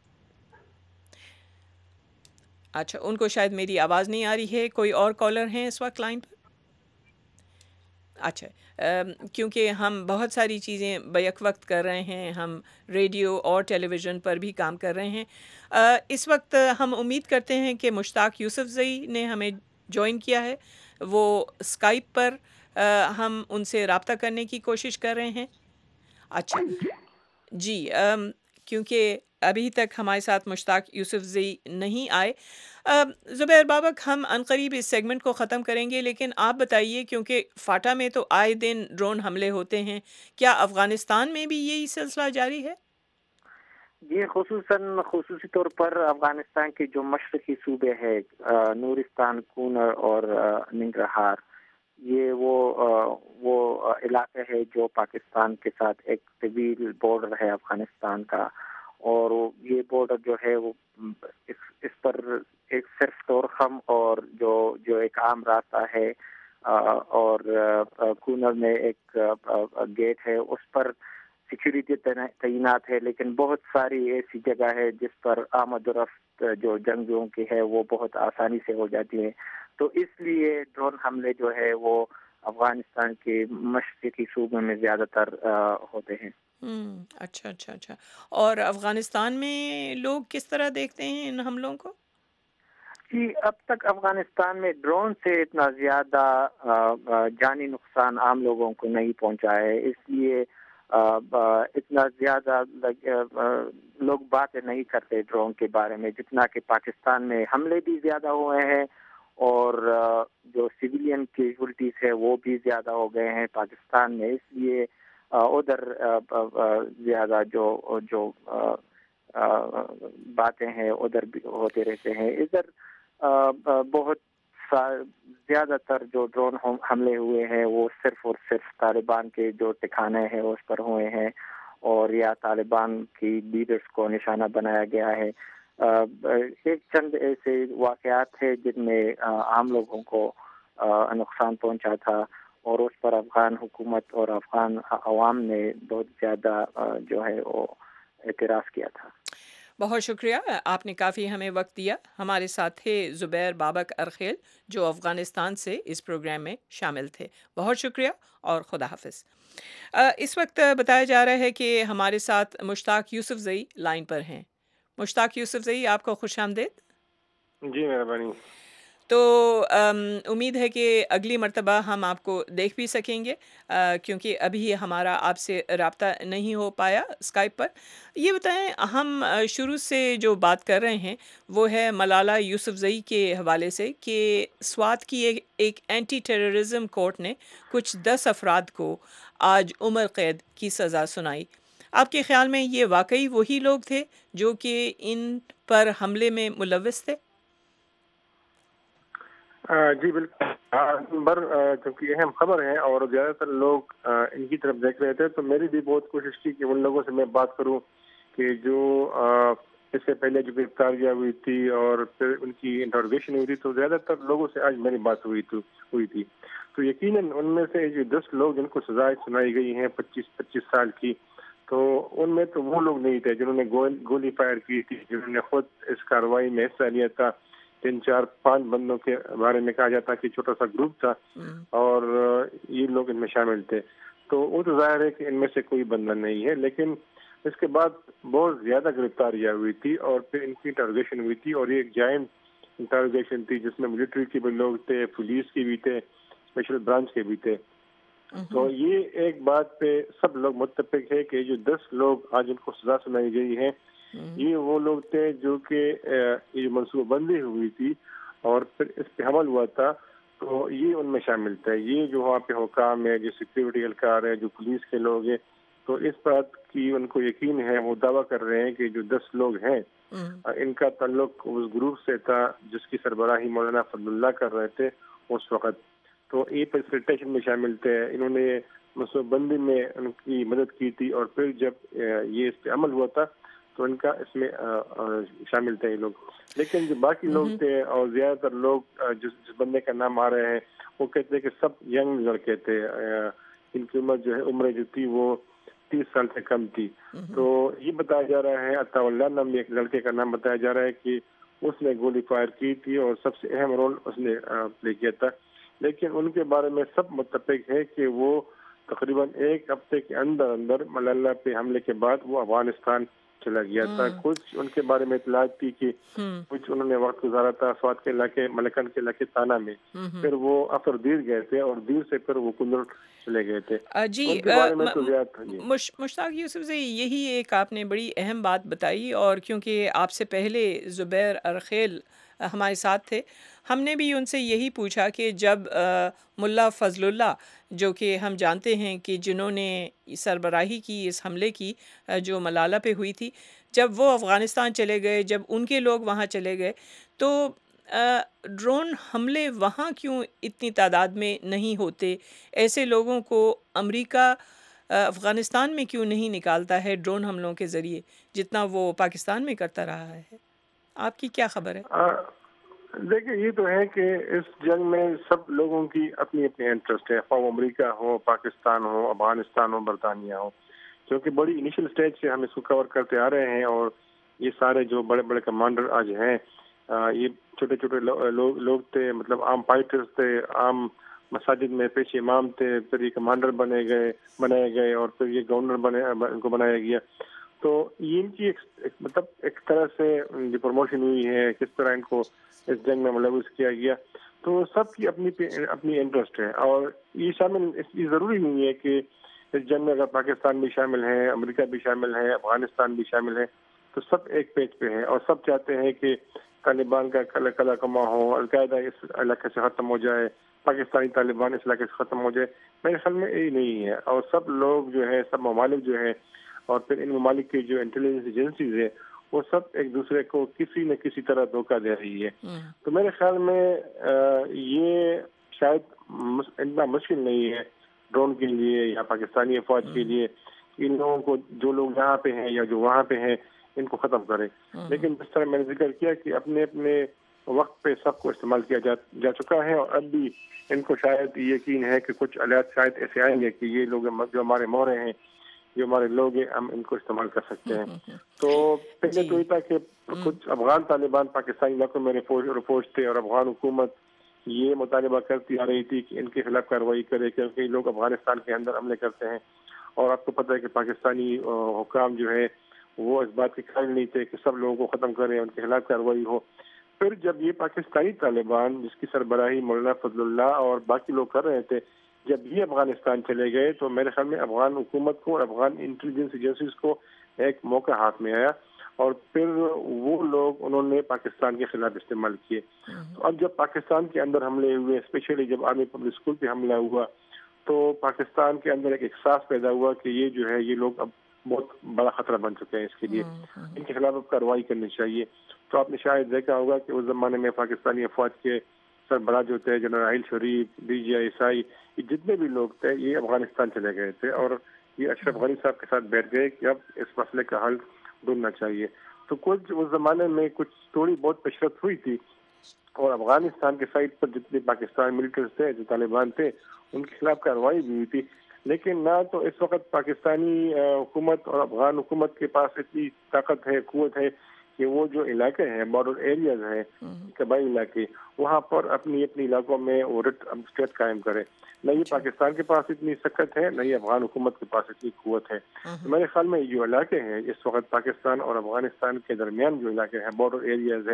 اچھا ان کو شاید میری آواز نہیں آ رہی ہے. کوئی اور کالر ہیں اس وقت لائن پر؟ اچھا. کیونکہ ہم بہت ساری چیزیں بیک وقت کر رہے ہیں، ہم ریڈیو اور ٹیلی ویژن پر بھی کام کر رہے ہیں. اس وقت ہم امید کرتے ہیں کہ مشتاق یوسف زئی نے ہمیں جوائن کیا ہے. وہ اسکائپ پر ہم ان سے رابطہ کرنے کی کوشش کر رہے ہیں. اچھا جی. کیونکہ ابھی تک ہمارے ساتھ مشتاق یوسف زئی نہیں آئے. زبیر بابک، ہم عنقریب اس سیگمنٹ کو ختم کریں گے، لیکن آپ بتائیے کیونکہ فاٹا میں تو آئے دن ڈرون حملے ہوتے ہیں، کیا افغانستان میں بھی یہی سلسلہ جاری ہے؟ جی، خصوصی طور پر افغانستان کے جو مشرقی صوبے ہیں نورستان، کونر اور ننگرہار، یہ وہ علاقے ہے جو پاکستان کے ساتھ ایک طویل بارڈر ہے افغانستان کا. اور یہ بارڈر جو ہے وہ اس پر ایک صرف طورخم اور جو ایک عام راستہ ہے اور کونر میں ایک گیٹ ہے، اس پر سیکیورٹی تعینات ہے. لیکن بہت ساری ایسی جگہ ہے جس پر آمد و رفت جو جنگجوؤں کی ہے وہ بہت آسانی سے ہو جاتی ہے. تو اس لیے ڈرون حملے جو ہے وہ افغانستان کے مشرقی صوبے میں زیادہ تر ہوتے ہیں. اچھا اچھا اچھا. اور افغانستان میں لوگ کس طرح دیکھتے ہیں ان حملوں کو؟ جی، اب تک افغانستان میں ڈرون سے اتنا زیادہ جانی نقصان عام لوگوں کو نہیں پہنچا ہے، اس لیے اتنا زیادہ لوگ باتیں نہیں کرتے ڈرون کے بارے میں جتنا کہ پاکستان میں حملے بھی زیادہ ہوئے ہیں اور جو سویلین کیجولٹیز ہے وہ بھی زیادہ ہو گئے ہیں پاکستان میں. اس لیے ادھر زیادہ جو باتیں ہیں ادھر بھی ہوتے رہتے ہیں. ادھر بہت زیادہ تر جو ڈرون حملے ہوئے ہیں وہ صرف اور صرف طالبان کے جو ٹھکانے ہیں اس پر ہوئے ہیں اور یا طالبان کی لیڈرز کو نشانہ بنایا گیا ہے. ایک چند ایسے واقعات تھے جن میں عام لوگوں کو نقصان پہنچا تھا اور اس پر افغان حکومت اور افغان عوام نے بہت زیادہ جو ہے وہ اعتراض کیا تھا. بہت شکریہ، آپ نے کافی ہمیں وقت دیا. ہمارے ساتھ تھے زبیر بابک ارخیل جو افغانستان سے اس پروگرام میں شامل تھے. بہت شکریہ اور خدا حافظ. اس وقت بتایا جا رہا ہے کہ ہمارے ساتھ مشتاق یوسف زئی لائن پر ہیں. مشتاق یوسف زئی، آپ کو خوش آمدید. جی مہربانی. تو امید ہے کہ اگلی مرتبہ ہم آپ کو دیکھ بھی سکیں گے کیونکہ ابھی ہمارا آپ سے رابطہ نہیں ہو پایا اسکائپ پر. یہ بتائیں، ہم شروع سے جو بات کر رہے ہیں وہ ہے ملالہ یوسف زئی کے حوالے سے کہ سوات کی ایک اینٹی ٹیررزم کورٹ نے کچھ 10 افراد کو آج عمر قید کی سزا سنائی. آپ کے خیال میں یہ واقعی وہی لوگ تھے جو کہ ان پر حملے میں ملوث تھے؟ جی بالکل. چونکہ اہم خبر ہے اور زیادہ تر لوگ ان کی طرف دیکھ رہے تھے تو میری بھی بہت کوشش کی کہ ان لوگوں سے میں بات کروں کہ جو اس سے پہلے جو گرفتاریاں ہوئی تھی اور پھر ان کی انٹروگیشن ہوئی تھی تو زیادہ تر لوگوں سے آج میری بات ہوئی تھی. تو یقیناً ان میں سے جو 10 لوگ جن کو سزائیں سنائی گئی ہیں 25 سال کی، تو ان میں تو وہ لوگ نہیں تھے جنہوں نے گولی فائر کی تھی، جنہوں نے خود اس کارروائی میں حصہ لیا تھا. 3 4 5 بندوں کے بارے میں کہا جاتا کہ چھوٹا سا گروپ تھا اور یہ لوگ ان میں شامل تھے. تو وہ تو ظاہر ہے کہ ان میں سے کوئی بندہ نہیں ہے، لیکن اس کے بعد بہت زیادہ گرفتاریاں ہوئی تھی اور پھر ان کی انٹروگیشن ہوئی تھی اور یہ ایک جائنٹ انٹروگیشن تھی جس میں ملٹری کے بھی لوگ تھے, پولیس کے بھی تھے, اسپیشل برانچ کے بھی تھے. تو یہ ایک بات پہ سب لوگ متفق ہے کہ جو 10 لوگ آج ان کو سزا سنائی گئی ہے یہ وہ لوگ تھے جو کہ یہ منصوبہ بندی ہوئی تھی اور پھر اس پہ عمل ہوا تھا, تو یہ ان میں شامل تھا. یہ جو وہاں پہ حکام ہے, جو سیکیورٹی اہلکار ہے, جو پولیس کے لوگ ہیں, تو اس بات کی ان کو یقین ہے, وہ دعویٰ کر رہے ہیں کہ جو 10 لوگ ہیں ان کا تعلق اس گروپ سے تھا جس کی سربراہی مولانا فضل اللہ کر رہے تھے اس وقت. تو یہ فیسیلیٹیشن میں شامل تھے, انہوں نے منصوبہ بندی میں ان کی مدد کی تھی, اور پھر جب یہ اس پہ عمل ہوا تھا تو ان کا اس میں شامل تھے یہ لوگ. لیکن جو باقی لوگ تھے اور زیادہ تر لوگ جس بندے کا نام آ رہے ہیں وہ کہتے ہیں کہ سب ینگ لڑکے تھے, ان کی عمر جو تھی وہ 30 سال سے کم تھی. تو یہ بتایا جا رہا ہے, عطا اللہ نام ایک لڑکے کا نام بتایا جا رہا ہے کہ اس نے گولی فائر کی تھی اور سب سے اہم رول اس نے پلے کیا تھا. لیکن ان کے بارے میں سب متفق ہے کہ وہ تقریباً 1 ہفتے کے اندر ملالہ پہ حملے کے بعد وہ افغانستان چلا گیا تھا. کچھ ان کے بارے میں اطلاعات تھی کہ کچھ انہوں نے وقت گزارا تھا سوات کے علاقے, ملکن کے علاقے تانا میں, پھر وہ افر دیر گئے تھے اور دیر سے پھر وہ کندر چلے گئے تھے. جی ان کے بارے میں تو زیادہ مشتاق یوسف سے یہی ایک آپ نے بڑی اہم بات بتائی, اور کیونکہ آپ سے پہلے زبیر ارخیل ہمارے ساتھ تھے, ہم نے بھی ان سے یہی پوچھا کہ جب ملا فضل اللہ جو کہ ہم جانتے ہیں کہ جنہوں نے سربراہی کی اس حملے کی جو ملالہ پہ ہوئی تھی, جب وہ افغانستان چلے گئے, جب ان کے لوگ وہاں چلے گئے, تو ڈرون حملے وہاں کیوں اتنی تعداد میں نہیں ہوتے؟ ایسے لوگوں کو امریکہ افغانستان میں کیوں نہیں نکالتا ہے ڈرون حملوں کے ذریعے جتنا وہ پاکستان میں کرتا رہا ہے؟ آپ کی کیا خبر ہے؟ دیکھیں, یہ تو ہے کہ اس جنگ میں سب لوگوں کی اپنی اپنی انٹرسٹ ہے, خواہ امریکہ ہو, پاکستان ہو, افغانستان ہو, برطانیہ ہو, کیونکہ بڑی انیشل سٹیج سے ہم اس کو کور کرتے آ رہے ہیں. اور یہ سارے جو بڑے بڑے کمانڈر آج ہیں یہ چھوٹے چھوٹے لوگ تھے, مطلب عام فائٹرز تھے, عام مساجد میں پیش امام تھے, پھر یہ کمانڈر بنائے گئے اور پھر یہ گورنر ان کو بنایا گیا. تو یہ ان کی مطلب ایک طرح سے جو پروموشن ہوئی ہے, کس طرح ان کو اس جنگ میں ملوث کیا گیا, تو سب کی اپنی انٹرسٹ ہے. اور یہ ضروری نہیں ہے کہ اس جنگ میں اگر پاکستان بھی شامل ہے, امریکہ بھی شامل ہے, افغانستان بھی شامل ہے, تو سب ایک پیج پہ ہیں اور سب چاہتے ہیں کہ طالبان کا کلا کما ہو, القاعدہ اس علاقے سے ختم ہو جائے, پاکستانی طالبان اس علاقے سے ختم ہو جائے. میرے خیال میں یہی نہیں ہے. اور سب لوگ جو ہے, سب ممالک جو ہے, اور پھر ان ممالک کی جو انٹیلیجنس ایجنسیز ہے, وہ سب ایک دوسرے کو کسی نہ کسی طرح دھوکہ دے رہی ہے. تو میرے خیال میں یہ شاید اتنا مشکل نہیں ہے ڈرون کے لیے یا پاکستانی افواج کے لیے ان لوگوں کو, جو لوگ یہاں پہ ہیں یا جو وہاں پہ ہیں, ان کو ختم کرے. لیکن جس طرح میں نے ذکر کیا کہ اپنے اپنے وقت پہ سب کو استعمال کیا جا چکا ہے, اور اب بھی ان کو شاید یقین ہے کہ کچھ آلات شاید ایسے آئیں گے کہ یہ لوگ جو ہمارے مورے ہیں, جو ہمارے لوگ ہیں, ہم ان کو استعمال کر سکتے ہیں. تو پہلے تو یہ تھا کہ کچھ افغان طالبان پاکستانی علاقوں میں رفوج تھے, اور افغان حکومت یہ مطالبہ کرتی آ رہی تھی کہ ان کے خلاف کارروائی کرے, کیونکہ یہ لوگ افغانستان کے اندر حملے کرتے ہیں. اور آپ کو پتہ ہے کہ پاکستانی حکام جو ہے وہ اس بات کے قائل نہیں تھے کہ سب لوگوں کو ختم کریں, ان کے خلاف کارروائی ہو. پھر جب یہ پاکستانی طالبان جس کی سربراہی مولانا فضل اللہ اور باقی لوگ کر رہے تھے, جب یہ افغانستان چلے گئے, تو میرے خیال میں افغان حکومت کو اور افغان انٹیلیجنس ایجنسیز کو ایک موقع ہاتھ میں آیا, اور پھر وہ لوگ انہوں نے پاکستان کے خلاف استعمال کیے. تو اب جب پاکستان کے اندر حملے ہوئے, اسپیشلی جب آرمی پبلک اسکول پہ حملہ ہوا, تو پاکستان کے اندر ایک احساس پیدا ہوا کہ یہ جو ہے یہ لوگ اب بہت بڑا خطرہ بن چکے ہیں, اس کے لیے ان کے خلاف اب کارروائی کرنی چاہیے. تو آپ نے شاید دیکھا ہوگا کہ اس زمانے میں پاکستانی افواج کے سربراہ جو تھے, جنرل راحیل شریف, DGI, یہ جتنے بھی لوگ تھے یہ افغانستان چلے گئے تھے, اور یہ اشرف غنی صاحب کے ساتھ بیٹھ گئے کہ اب اس مسئلے کا حل ڈھونڈنا چاہیے. تو کچھ اس زمانے میں کچھ تھوڑی بہت پیشرفت ہوئی تھی, اور افغانستان کے سائٹ پر جتنے پاکستان ملٹریز تھے, جو طالبان تھے, ان کے خلاف کارروائی بھی ہوئی تھی. لیکن نہ تو اس وقت پاکستانی حکومت اور افغان حکومت کے پاس اتنی طاقت ہے, قوت ہے کہ وہ جو علاقے ہیں, بارڈر ایریاز ہیں, قبائلی علاقے, وہاں پر اپنی علاقوں میں وہ اسٹیٹ قائم کرے. نہ یہ پاکستان کے پاس اتنی سکت ہے, نہ یہ افغان حکومت کے پاس اتنی قوت ہے. میرے خیال میں یہ جو علاقے ہیں اس وقت پاکستان اور افغانستان کے درمیان جو علاقے ہیں, بارڈر ایریاز ہے,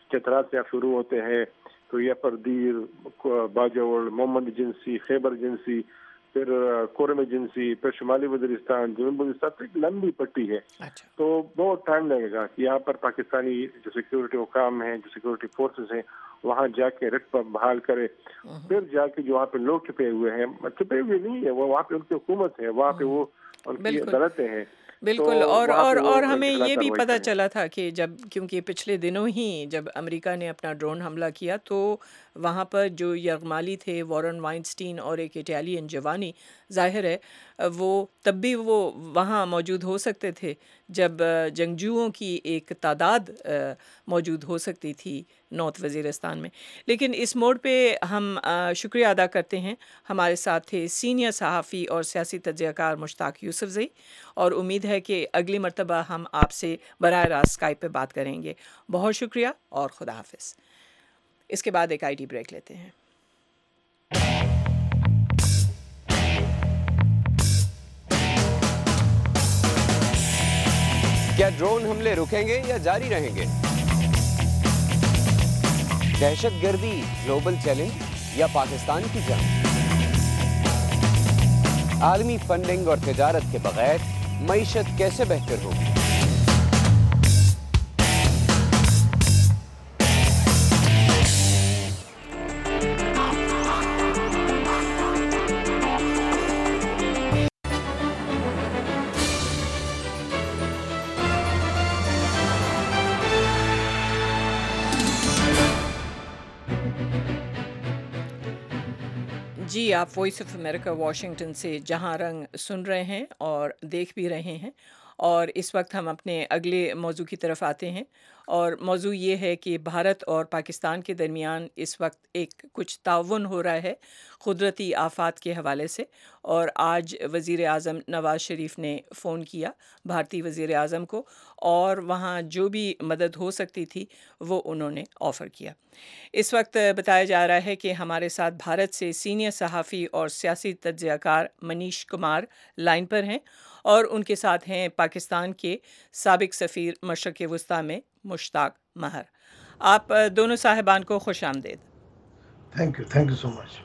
چترال سے آپ شروع ہوتے ہیں تو یہ پردیر، باجوڑ، محمد ایجنسی، خیبر ایجنسی، پھر کورم ایجنسی، پھر شمالی وزیرستان، جنوبی وزیرستان، تو ایک لمبی پٹی ہے. تو بہت ٹائم لگے گا کہ یہاں پر پاکستانی جو سیکورٹی حکام ہیں، جو سیکورٹی فورسز ہیں، وہاں جا کے رقبہ بحال کرے. پھر جا کے جو وہاں پہ لوگ چھپے ہوئے ہیں، چھپے ہوئے نہیں ہے، وہ وہاں پہ ان کی حکومت ہے، وہاں پہ وہ ان کی عدالتیں ہیں. بالکل. اور ہمیں یہ بھی پتہ چلا تھا کہ جب، کیونکہ پچھلے دنوں ہی جب امریکہ نے اپنا ڈرون حملہ کیا تو وہاں پر جو یرغمالی تھے، وارن وائنسٹین اور ایک اٹالین جوانی، ظاہر ہے وہ تب بھی وہ وہاں موجود ہو سکتے تھے جب جنگجوؤں کی ایک تعداد موجود ہو سکتی تھی نارتھ وزیرستان میں. لیکن اس موڑ پہ ہم شکریہ ادا کرتے ہیں. ہمارے ساتھ تھے سینئر صحافی اور سیاسی تجزیہ کار مشتاق یوسفزئی، اور امید ہے کہ اگلی مرتبہ ہم آپ سے براہ راست اسکائپ پہ بات کریں گے. بہت شکریہ اور خدا حافظ. اس کے بعد ایک آئی ٹی بریک لیتے ہیں. کیا ڈرون حملے رکیں گے یا جاری رہیں گے؟ دہشت گردی گلوبل چیلنج یا پاکستان کی جنگ؟ عالمی فنڈنگ اور تجارت کے بغیر معیشت کیسے بہتر ہوگی؟ جی، آپ وائس آف امریکہ واشنگٹن سے جہاں رنگ سن رہے ہیں اور دیکھ بھی رہے ہیں، اور اس وقت ہم اپنے اگلے موضوع کی طرف آتے ہیں. اور موضوع یہ ہے کہ بھارت اور پاکستان کے درمیان اس وقت ایک کچھ تعاون ہو رہا ہے قدرتی آفات کے حوالے سے. اور آج وزیر اعظم نواز شریف نے فون کیا بھارتی وزیر اعظم کو، اور وہاں جو بھی مدد ہو سکتی تھی وہ انہوں نے آفر کیا. اس وقت بتایا جا رہا ہے کہ ہمارے ساتھ بھارت سے سینئر صحافی اور سیاسی تجزیہ کار منیش کمار لائن پر ہیں، اور ان کے ساتھ ہیں پاکستان کے سابق سفیر مشرق وسطیٰ میں مشتاق مہر. آپ دونوں صاحبان کو خوش آمدید. Thank you so much.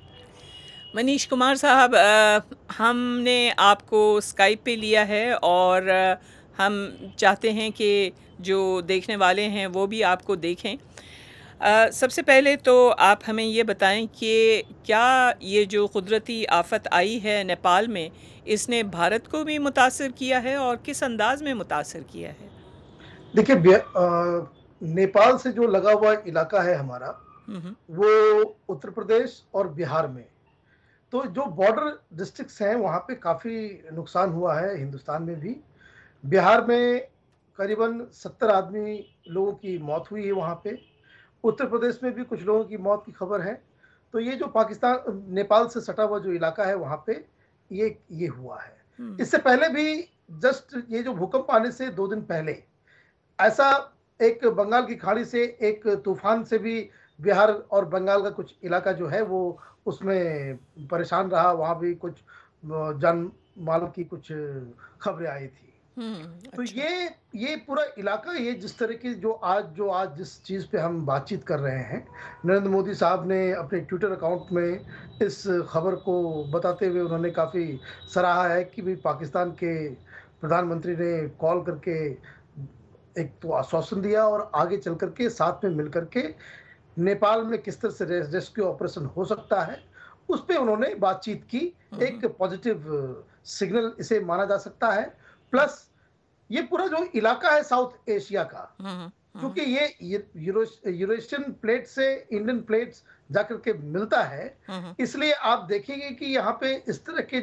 Manish Kumar صاحب، ہم نے آپ کو اسکائپ پہ لیا ہے، اور ہم چاہتے ہیں کہ جو دیکھنے والے ہیں وہ بھی آپ کو دیکھیں. سب سے پہلے تو آپ ہمیں یہ بتائیں کہ کیا یہ جو قدرتی آفت آئی ہے نیپال میں، اس نے بھارت کو بھی متاثر کیا ہے اور کس انداز میں متاثر کیا ہے؟ دیکھیے، نیپال سے جو لگا ہوا علاقہ ہے ہمارا، وہ اتر پردیش اور بہار میں، تو جو بارڈر ڈسٹرکٹس ہیں وہاں پہ کافی نقصان ہوا ہے. ہندوستان میں بھی، بہار میں قریباً 70 آدمی لوگوں کی موت ہوئی ہے وہاں پہ. اتر پردیش میں بھی کچھ لوگوں کی موت کی خبر ہے. تو یہ جو پاکستان نیپال سے سٹا ہوا جو علاقہ ہے وہاں پہ یہ ہوا ہے. اس سے پہلے بھی جسٹ یہ جو بھوکمپ آنے سے 2 دن پہلے ایسا ایک بنگال کی کھاڑی سے ایک طوفان سے بھی بہار اور بنگال کا کچھ علاقہ جو ہے وہ اس میں پریشان رہا. وہاں بھی کچھ جان مال کی کچھ خبریں آئی تھی. تو یہ پورا علاقہ، یہ جس طرح کی جو آج جس چیز پہ ہم بات چیت کر رہے ہیں، نریندر مودی صاحب نے اپنے ٹویٹر اکاؤنٹ میں اس خبر کو بتاتے ہوئے انہوں نے کافی سراہا ہے کہ بھی پاکستان کے پردھان منتری نے کال کر کے ایک تو آشواسن دیا، اور آگے چل کر کے ساتھ میں مل کر کے نیپال میں کس طرح سے ریسکیو آپریشن ہو سکتا ہے اس پہ انہوں نے بات چیت کی. ایک پازیٹیو سگنل اسے مانا جا سکتا ہے. پلس یہ پورا جو علاقہ ہے ساؤتھ ایشیا کا، کیونکہ یہ یوریشین پلیٹ سے انڈین پلیٹس جا کر کے ملتا ہے، اس لیے آپ دیکھیں گے کہ یہاں پہ اس طرح کے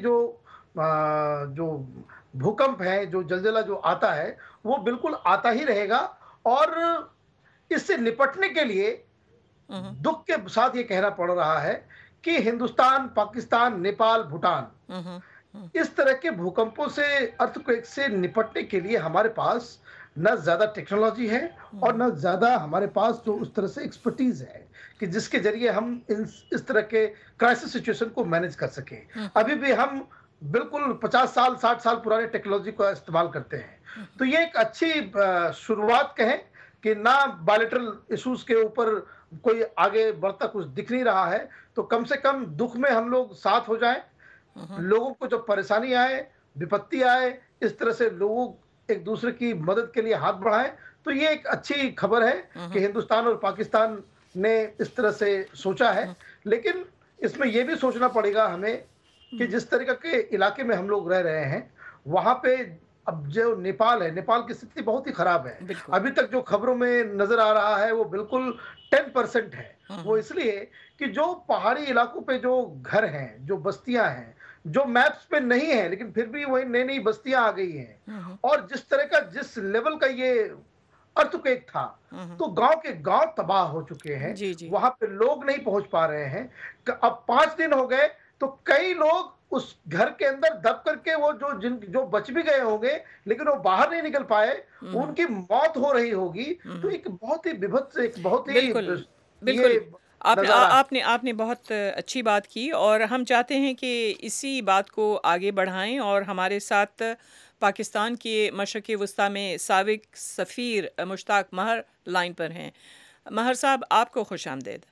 جو بھوکمپ ہے، جو زلزلہ جو آتا ہے وہ بالکل آتا ہی رہے گا. اور اس سے نپٹنے کے لیے دکھ کے ساتھ یہ کہنا پڑ رہا ہے کہ ہندوستان، پاکستان، نیپال، بھوٹان، اس طرح کے بھوکمپوں سے، ارتھ کوئک سے نپٹنے کے لیے ہمارے پاس نہ زیادہ ٹیکنالوجی ہے اور نہ زیادہ ہمارے پاس جو اس طرح سے ایکسپرٹیز ہے کہ جس کے ذریعے ہم اس طرح کے کرائسس سچویشن کو مینج کر سکیں. ابھی بھی ہم بالکل 50 سال 60 سال پرانے ٹیکنالوجی کا استعمال کرتے ہیں. تو یہ ایک اچھی شروعات کہیں کہ نہ بائلیٹرل ایشوز کے اوپر کوئی آگے بڑھتا کچھ دکھ نہیں رہا ہے، تو کم سے کم دکھ میں ہم لوگ ساتھ ہو جائیں، لوگوں کو جب پریشانی آئے، وپتی آئے، اس طرح سے لوگوں ایک دوسرے کی مدد کے لیے ہاتھ بڑھائیں. تو یہ ایک اچھی خبر ہے کہ ہندوستان اور پاکستان نے اس طرح سے سوچا ہے. لیکن اس میں یہ بھی سوچنا پڑے گا ہمیں کہ جس طریقے کے علاقے میں ہم لوگ رہ رہے ہیں وہاں پہ اب جو نیپال ہے، نیپال کی استھتی بہت ہی خراب ہے. ابھی تک جو خبروں میں نظر آ رہا ہے وہ بالکل 10% ہے. وہ اس لیے کہ جو پہاڑی علاقوں پہ جو گھر ہیں، جو بستیاں ہیں، جو میپس پہ نہیں ہیں لیکن پھر بھی وہی نئی نئی بستیاں آ گئی ہیں، اور جس طرح کا جس لیول کا یہ ارتھ کویک تھا تو گاؤں کے گاؤں تباہ ہو چکے ہیں. وہاں پہ لوگ نہیں پہنچ پا رہے ہیں. اب 5 دن ہو گئے تو کئی لوگ اس گھر کے اندر دب کر کے وہ جو بچ بھی گئے ہوں گے لیکن وہ باہر نہیں نکل پائے، ان کی موت ہو رہی ہوگی. تو ایک بہت ہی بھبھت، ایک بہت ہی بالکل آپ نے بہت اچھی بات کی، اور ہم چاہتے ہیں کہ اسی بات کو آگے بڑھائیں. اور ہمارے ساتھ پاکستان کے مشرق وسطیٰ میں سابق سفیر مشتاق مہر لائن پر ہیں. مہر صاحب، آپ کو خوش آمدید.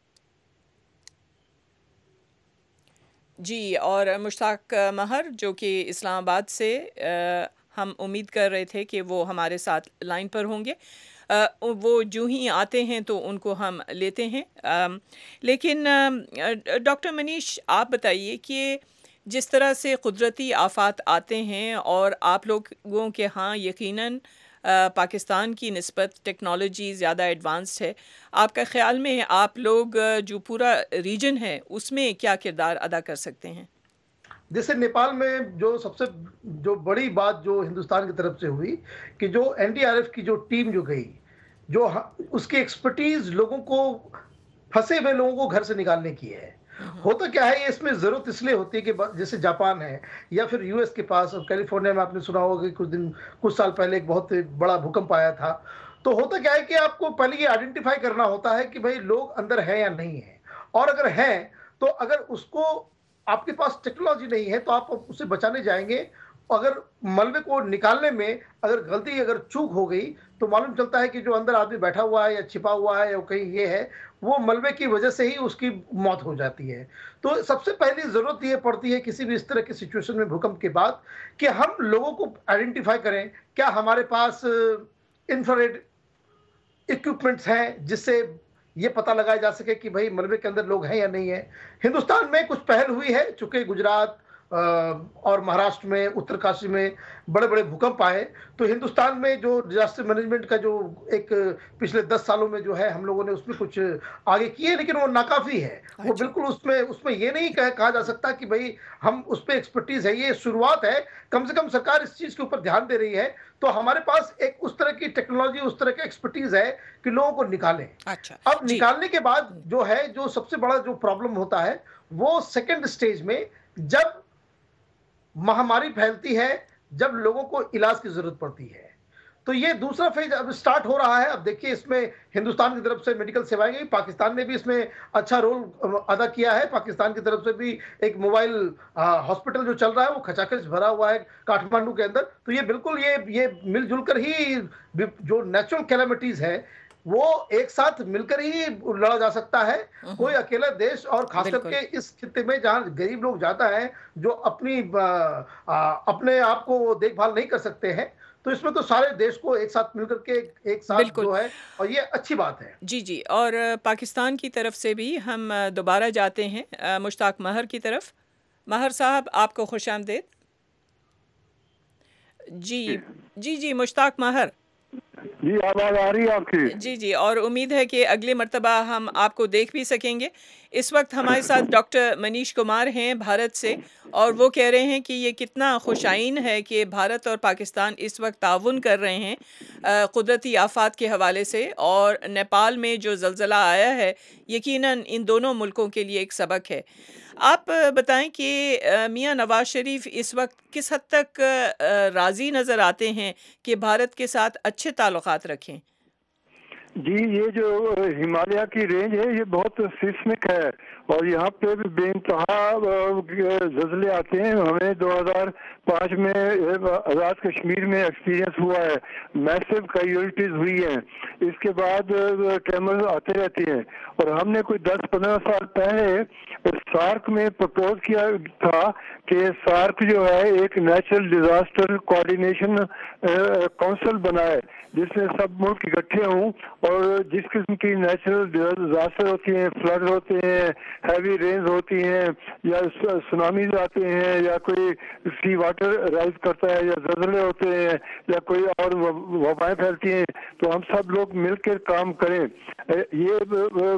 جی، اور مشتاق مہر جو کہ اسلام آباد سے، ہم امید کر رہے تھے کہ وہ ہمارے ساتھ لائن پر ہوں گے. وہ جو ہی آتے ہیں تو ان کو ہم لیتے ہیں. لیکن ڈاکٹر منیش، آپ بتائیے کہ جس طرح سے قدرتی آفات آتے ہیں اور آپ لوگوں کے ہاں یقیناً پاکستان کی نسبت ٹیکنالوجی زیادہ ایڈوانسڈ ہے، آپ کا خیال میں آپ لوگ جو پورا ریجن ہے اس میں کیا کردار ادا کر سکتے ہیں؟ جیسے نیپال میں جو سب سے جو بڑی بات جو ہندوستان کی طرف سے ہوئی کہ جو NDRF کی جو ٹیم جو گئی، جو اس کی ایکسپرٹیز لوگوں کو، پھنسے ہوئے لوگوں کو گھر سے نکالنے کی ہے. ہوتا کیا ہے، اس میں ضرورت اس لیے ہوتی ہے کہ جیسے جاپان ہے یا پھر US کے پاس، کیلیفورنیا میں آپ نے سنا ہوگا کہ کچھ سال پہلے ایک بہت بڑا بھوکمپ آیا تھا. تو ہوتا کیا ہے کہ آپ کو پہلے یہ آئیڈینٹیفائی کرنا ہوتا ہے کہ بھئی لوگ اندر ہیں یا نہیں ہیں، اور اگر ہیں تو اگر اس کو آپ کے پاس ٹیکنالوجی نہیں ہے تو آپ اسے بچانے جائیں گے. اگر ملبے کو نکالنے میں اگر غلطی، اگر چوک ہو گئی تو معلوم چلتا ہے کہ جو اندر آدمی بیٹھا ہوا ہے یا چھپا ہوا ہے یا کہیں یہ ہے، وہ ملبے کی وجہ سے ہی اس کی موت ہو جاتی ہے. تو سب سے پہلی ضرورت یہ پڑتی ہے کسی بھی اس طرح کی سچویشن میں بھوکمپ کے بعد کہ ہم لوگوں کو آئیڈینٹیفائی کریں. کیا ہمارے پاس انفراریڈ اکوپمنٹس ہیں جس سے یہ پتہ لگایا جا سکے کہ بھئی ملبے کے اندر لوگ ہیں یا نہیں ہیں؟ ہندوستان میں کچھ پہل ہوئی ہے، چونکہ گجرات اور مہاراشٹر میں، اتر کاشی میں بڑے بڑے بھوکمپ آئے، تو ہندوستان میں جو ڈیزاسٹر مینجمنٹ کا جو ایک پچھلے 10 سالوں میں جو ہے ہم لوگوں نے اس میں کچھ آگے کیے، لیکن وہ ناکافی ہے. وہ بالکل اس میں یہ نہیں کہا جا سکتا کہ بھئی ہم اس پہ ایکسپرٹیز ہے. یہ شروعات ہے، کم سے کم سرکار اس چیز کے اوپر دھیان دے رہی ہے. تو ہمارے پاس ایک اس طرح کی ٹیکنالوجی، اس طرح کا ایکسپرٹیز ہے کہ لوگوں کو نکالیں. اب نکالنے کے بعد جو ہے، جو سب سے بڑا جو پرابلم ہوتا ہے وہ سیکنڈ سٹیج میں جب مہاماری پھیلتی ہے، جب لوگوں کو علاج کی ضرورت پڑتی ہے. تو یہ دوسرا فیز اب سٹارٹ ہو رہا ہے. اب دیکھیے اس میں ہندوستان کی طرف سے میڈیکل سیوائیں گئی، پاکستان نے بھی اس میں اچھا رول ادا کیا ہے. پاکستان کی طرف سے بھی ایک موبائل ہاسپٹل جو چل رہا ہے وہ کھچاکھچ بھرا ہوا ہے کاٹھمانڈو کے اندر. تو یہ بالکل یہ مل جل کر ہی جو نیچرل کیلامٹیز ہے وہ ایک ساتھ مل کر ہی لڑا جا سکتا ہے. کوئی اکیلا دیش، اور خاص کر کے اس خطے میں جہاں غریب لوگ جاتا ہے جو اپنے آپ کو دیکھ بھال نہیں کر سکتے ہیں، تو اس میں تو سارے دیش کو ایک ساتھ مل کر کے ایک ساتھ جو ہے، اور یہ اچھی بات ہے. جی، اور پاکستان کی طرف سے بھی ہم دوبارہ جاتے ہیں مشتاق مہر کی طرف. مہر صاحب، آپ کو خوش آمدید. جی مشتاق مہر. جی، آواز آ رہی ہے آپ کی؟ جی، اور امید ہے کہ اگلی مرتبہ ہم آپ کو دیکھ بھی سکیں گے. اس وقت ہمارے ساتھ ڈاکٹر منیش کمار ہیں بھارت سے، اور وہ کہہ رہے ہیں کہ یہ کتنا خوشائن ہے کہ بھارت اور پاکستان اس وقت تعاون کر رہے ہیں قدرتی آفات کے حوالے سے. اور نیپال میں جو زلزلہ آیا ہے یقیناً ان دونوں ملکوں کے لیے ایک سبق ہے. آپ بتائیں کہ میاں نواز شریف اس وقت کس حد تک راضی نظر آتے ہیں کہ بھارت کے ساتھ اچھے تعلقات رکھیں؟ جی یہ جو ہمالیہ کی رینج ہے یہ بہت سیسمک ہے اور یہاں پہ بھی بے انتہا زلزلے آتے ہیں. ہمیں 2005 میں آزاد کشمیر میں ایکسپیرینس ہوا ہے, میسو کیجویلٹیز ہوئی ہیں. اس کے بعد ٹریمرز آتے رہتے ہیں اور ہم نے کوئی 10-15 سال پہلے سارک میں پرپوز کیا تھا کہ سارک جو ہے ایک نیچرل ڈیزاسٹر کوآرڈینیشن کونسل بنائے جس میں سب ملک اکٹھے ہوں اور جس قسم کی نیچرل ڈیزاسٹر ہوتی ہیں, فلڈ ہوتے ہیں, ہیوی رینز ہوتی ہیں یا سونامیز آتے ہیں یا کوئی سی واٹر رائز کرتا ہے یا زلزلے ہوتے ہیں یا کوئی اور وبائیں پھیلتی ہیں, تو ہم سب لوگ مل کر کام کریں. یہ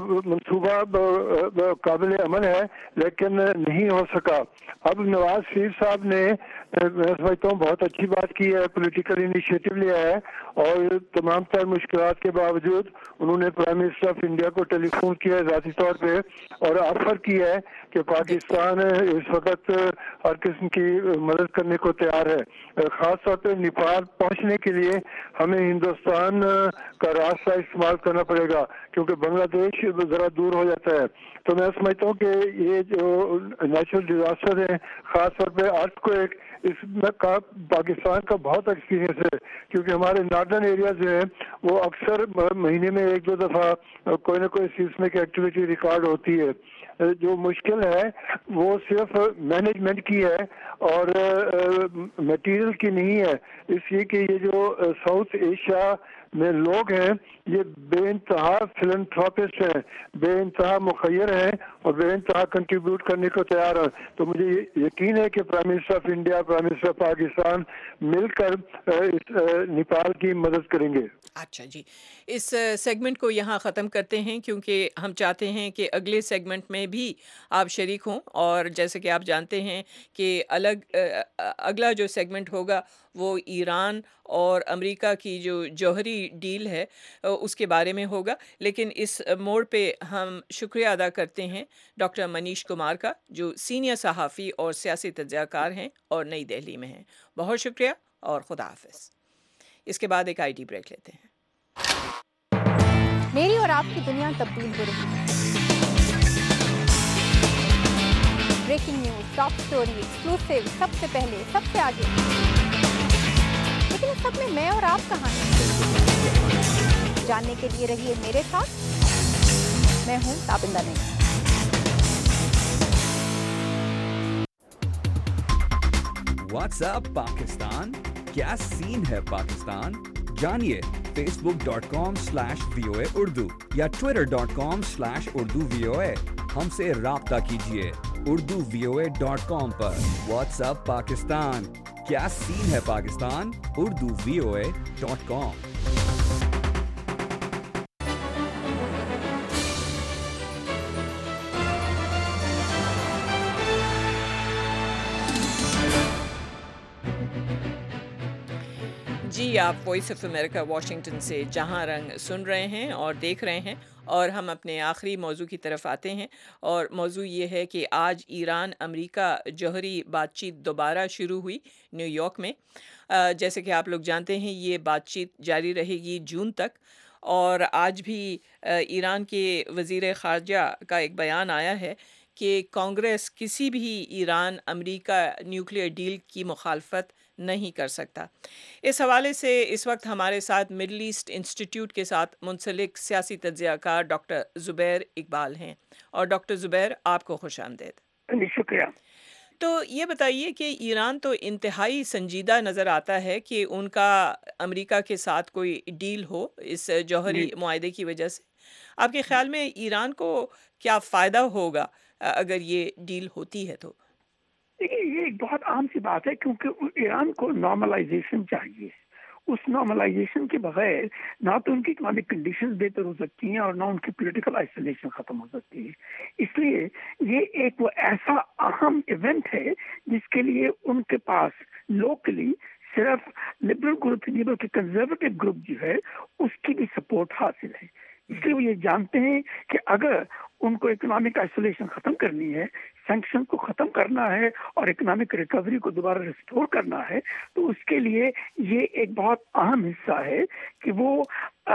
منصوبہ قابل عمل ہے لیکن نہیں ہو سکا. اب نواز شریف صاحب نے میں سمجھتا ہوں بہت اچھی بات کی ہے, پولیٹیکل انیشیٹو لیا ہے اور تمام تر مشکلات کے باوجود انہوں نے پرائم منسٹر آف انڈیا کو ٹیلی فون کیا ہے ذاتی طور پہ اور آفر کیا ہے کہ پاکستان اس وقت ہر قسم کی مدد کرنے کو تیار ہے. خاص طور پہ نیپال پہنچنے کے لیے ہمیں ہندوستان کا راستہ استعمال کرنا پڑے گا کیونکہ بنگلہ دیش ذرا دور ہو جاتا ہے. تو میں سمجھتا ہوں کہ یہ جو نیچرل ڈیزاسٹر ہے خاص طور پہ ارتھ کویک, اس میں پاکستان کا بہت ایکسپیرینس ہے کیونکہ ہمارے ناردرن ایریا جو ہے وہ اکثر مہینے میں 1-2 دفعہ کوئی نہ کوئی سیسمک ایکٹیویٹی ریکارڈ ہوتی ہے. جو مشکل ہے وہ صرف مینجمنٹ کی ہے اور میٹیریل کی نہیں ہے, اس لیے کہ یہ جو ساؤتھ ایشیا میں لوگ ہیں یہ بے انتہا فلنتھراپسٹ ہیں, بے انتہا مخیر ہیں اور بے انتہا کنٹریبیوٹ کرنے کو تیار ہیں. تو مجھے یقین ہے کہ prime minister of India, prime minister of Pakistan مل کر نیپال کی مدد کریں گے. اچھا جی, اس سیگمنٹ کو یہاں ختم کرتے ہیں کیونکہ ہم چاہتے ہیں کہ اگلے سیگمنٹ میں بھی آپ شریک ہوں, اور جیسے کہ آپ جانتے ہیں کہ اگلا جو سیگمنٹ ہوگا وہ ایران اور امریکہ کی جو جوہری ڈیل ہے اس کے بارے میں ہوگا. لیکن اس موڑ پہ ہم شکریہ ادا کرتے ہیں ڈاکٹر منیش کمار کا جو سینئر صحافی اور سیاسی تجزیہ کار ہیں اور نئی دہلی میں ہیں. بہت شکریہ اور خدا حافظ. اس کے بعد ایک آئی ٹی بریک لیتے ہیں. میری اور آپ کی دنیا تبدیل ہو رہی ہے. Breaking news, top story, exclusive, سب سے پہلے, سب سے آگے. لیکن اس سب میں میں اور آپ کہاں ہیں؟ جاننے کے لیے رہیے میرے ساتھ. میں ہوں تابندہ نہیں. واٹس اپ پاکستان, کیا سین ہے پاکستان؟ جانیے facebook.com/VOA Urdu یا twitter.com/Urdu VOA. ہم سے رابطہ کیجیے urduvoa.com پر. واٹس اپ پاکستان, کیا سین ہے پاکستان؟ urduvoa.com. جی, آپ وائس آف امریکہ واشنگٹن سے جہاں رنگ سن رہے ہیں اور دیکھ رہے ہیں, اور ہم اپنے آخری موضوع کی طرف آتے ہیں. اور موضوع یہ ہے کہ آج ایران امریکہ جوہری بات چیت دوبارہ شروع ہوئی نیو یارک میں. جیسے کہ آپ لوگ جانتے ہیں یہ بات چیت جاری رہے گی جون تک, اور آج بھی ایران کے وزیر خارجہ کا ایک بیان آیا ہے کہ کانگریس کسی بھی ایران امریکہ نیوکلیئر ڈیل کی مخالفت نہیں کر سکتا. اس حوالے سے اس وقت ہمارے ساتھ مڈل ایسٹ انسٹیٹیوٹ کے ساتھ منسلک سیاسی تجزیہ کار ڈاکٹر زبیر اقبال ہیں. اور ڈاکٹر زبیر, آپ کو خوش آمدید. شکریہ. تو یہ بتائیے کہ ایران تو انتہائی سنجیدہ نظر آتا ہے کہ ان کا امریکہ کے ساتھ کوئی ڈیل ہو اس جوہری معاہدے کی وجہ سے. آپ کے خیال میں ایران کو کیا فائدہ ہوگا اگر یہ ڈیل ہوتی ہے؟ تو یہ ایک بہت عام سی بات ہے کیونکہ ایران کو نارملائزیشن چاہیے. اس نارملائزیشن کے بغیر نہ تو ان کی اکنامک کنڈیشنز بہتر ہو سکتی ہیں اور نہ ان کی پولیٹیکل آئسولیشن ختم ہو سکتی ہے. اس لیے یہ ایک وہ ایسا اہم ایونٹ ہے جس کے لیے ان کے پاس لوکلی صرف لبرل گروپ نہیں بلکہ کنزرویٹو گروپ جو ہے اس کی بھی سپورٹ حاصل ہے. اس لیے وہ یہ جانتے ہیں کہ اگر ان کو اکنامک آئسولیشن ختم کرنی ہے, سینکشن کو ختم کرنا ہے اور اکنامک ریکوری کو دوبارہ ریسٹور کرنا ہے تو اس کے لیے یہ ایک بہت اہم حصہ ہے کہ وہ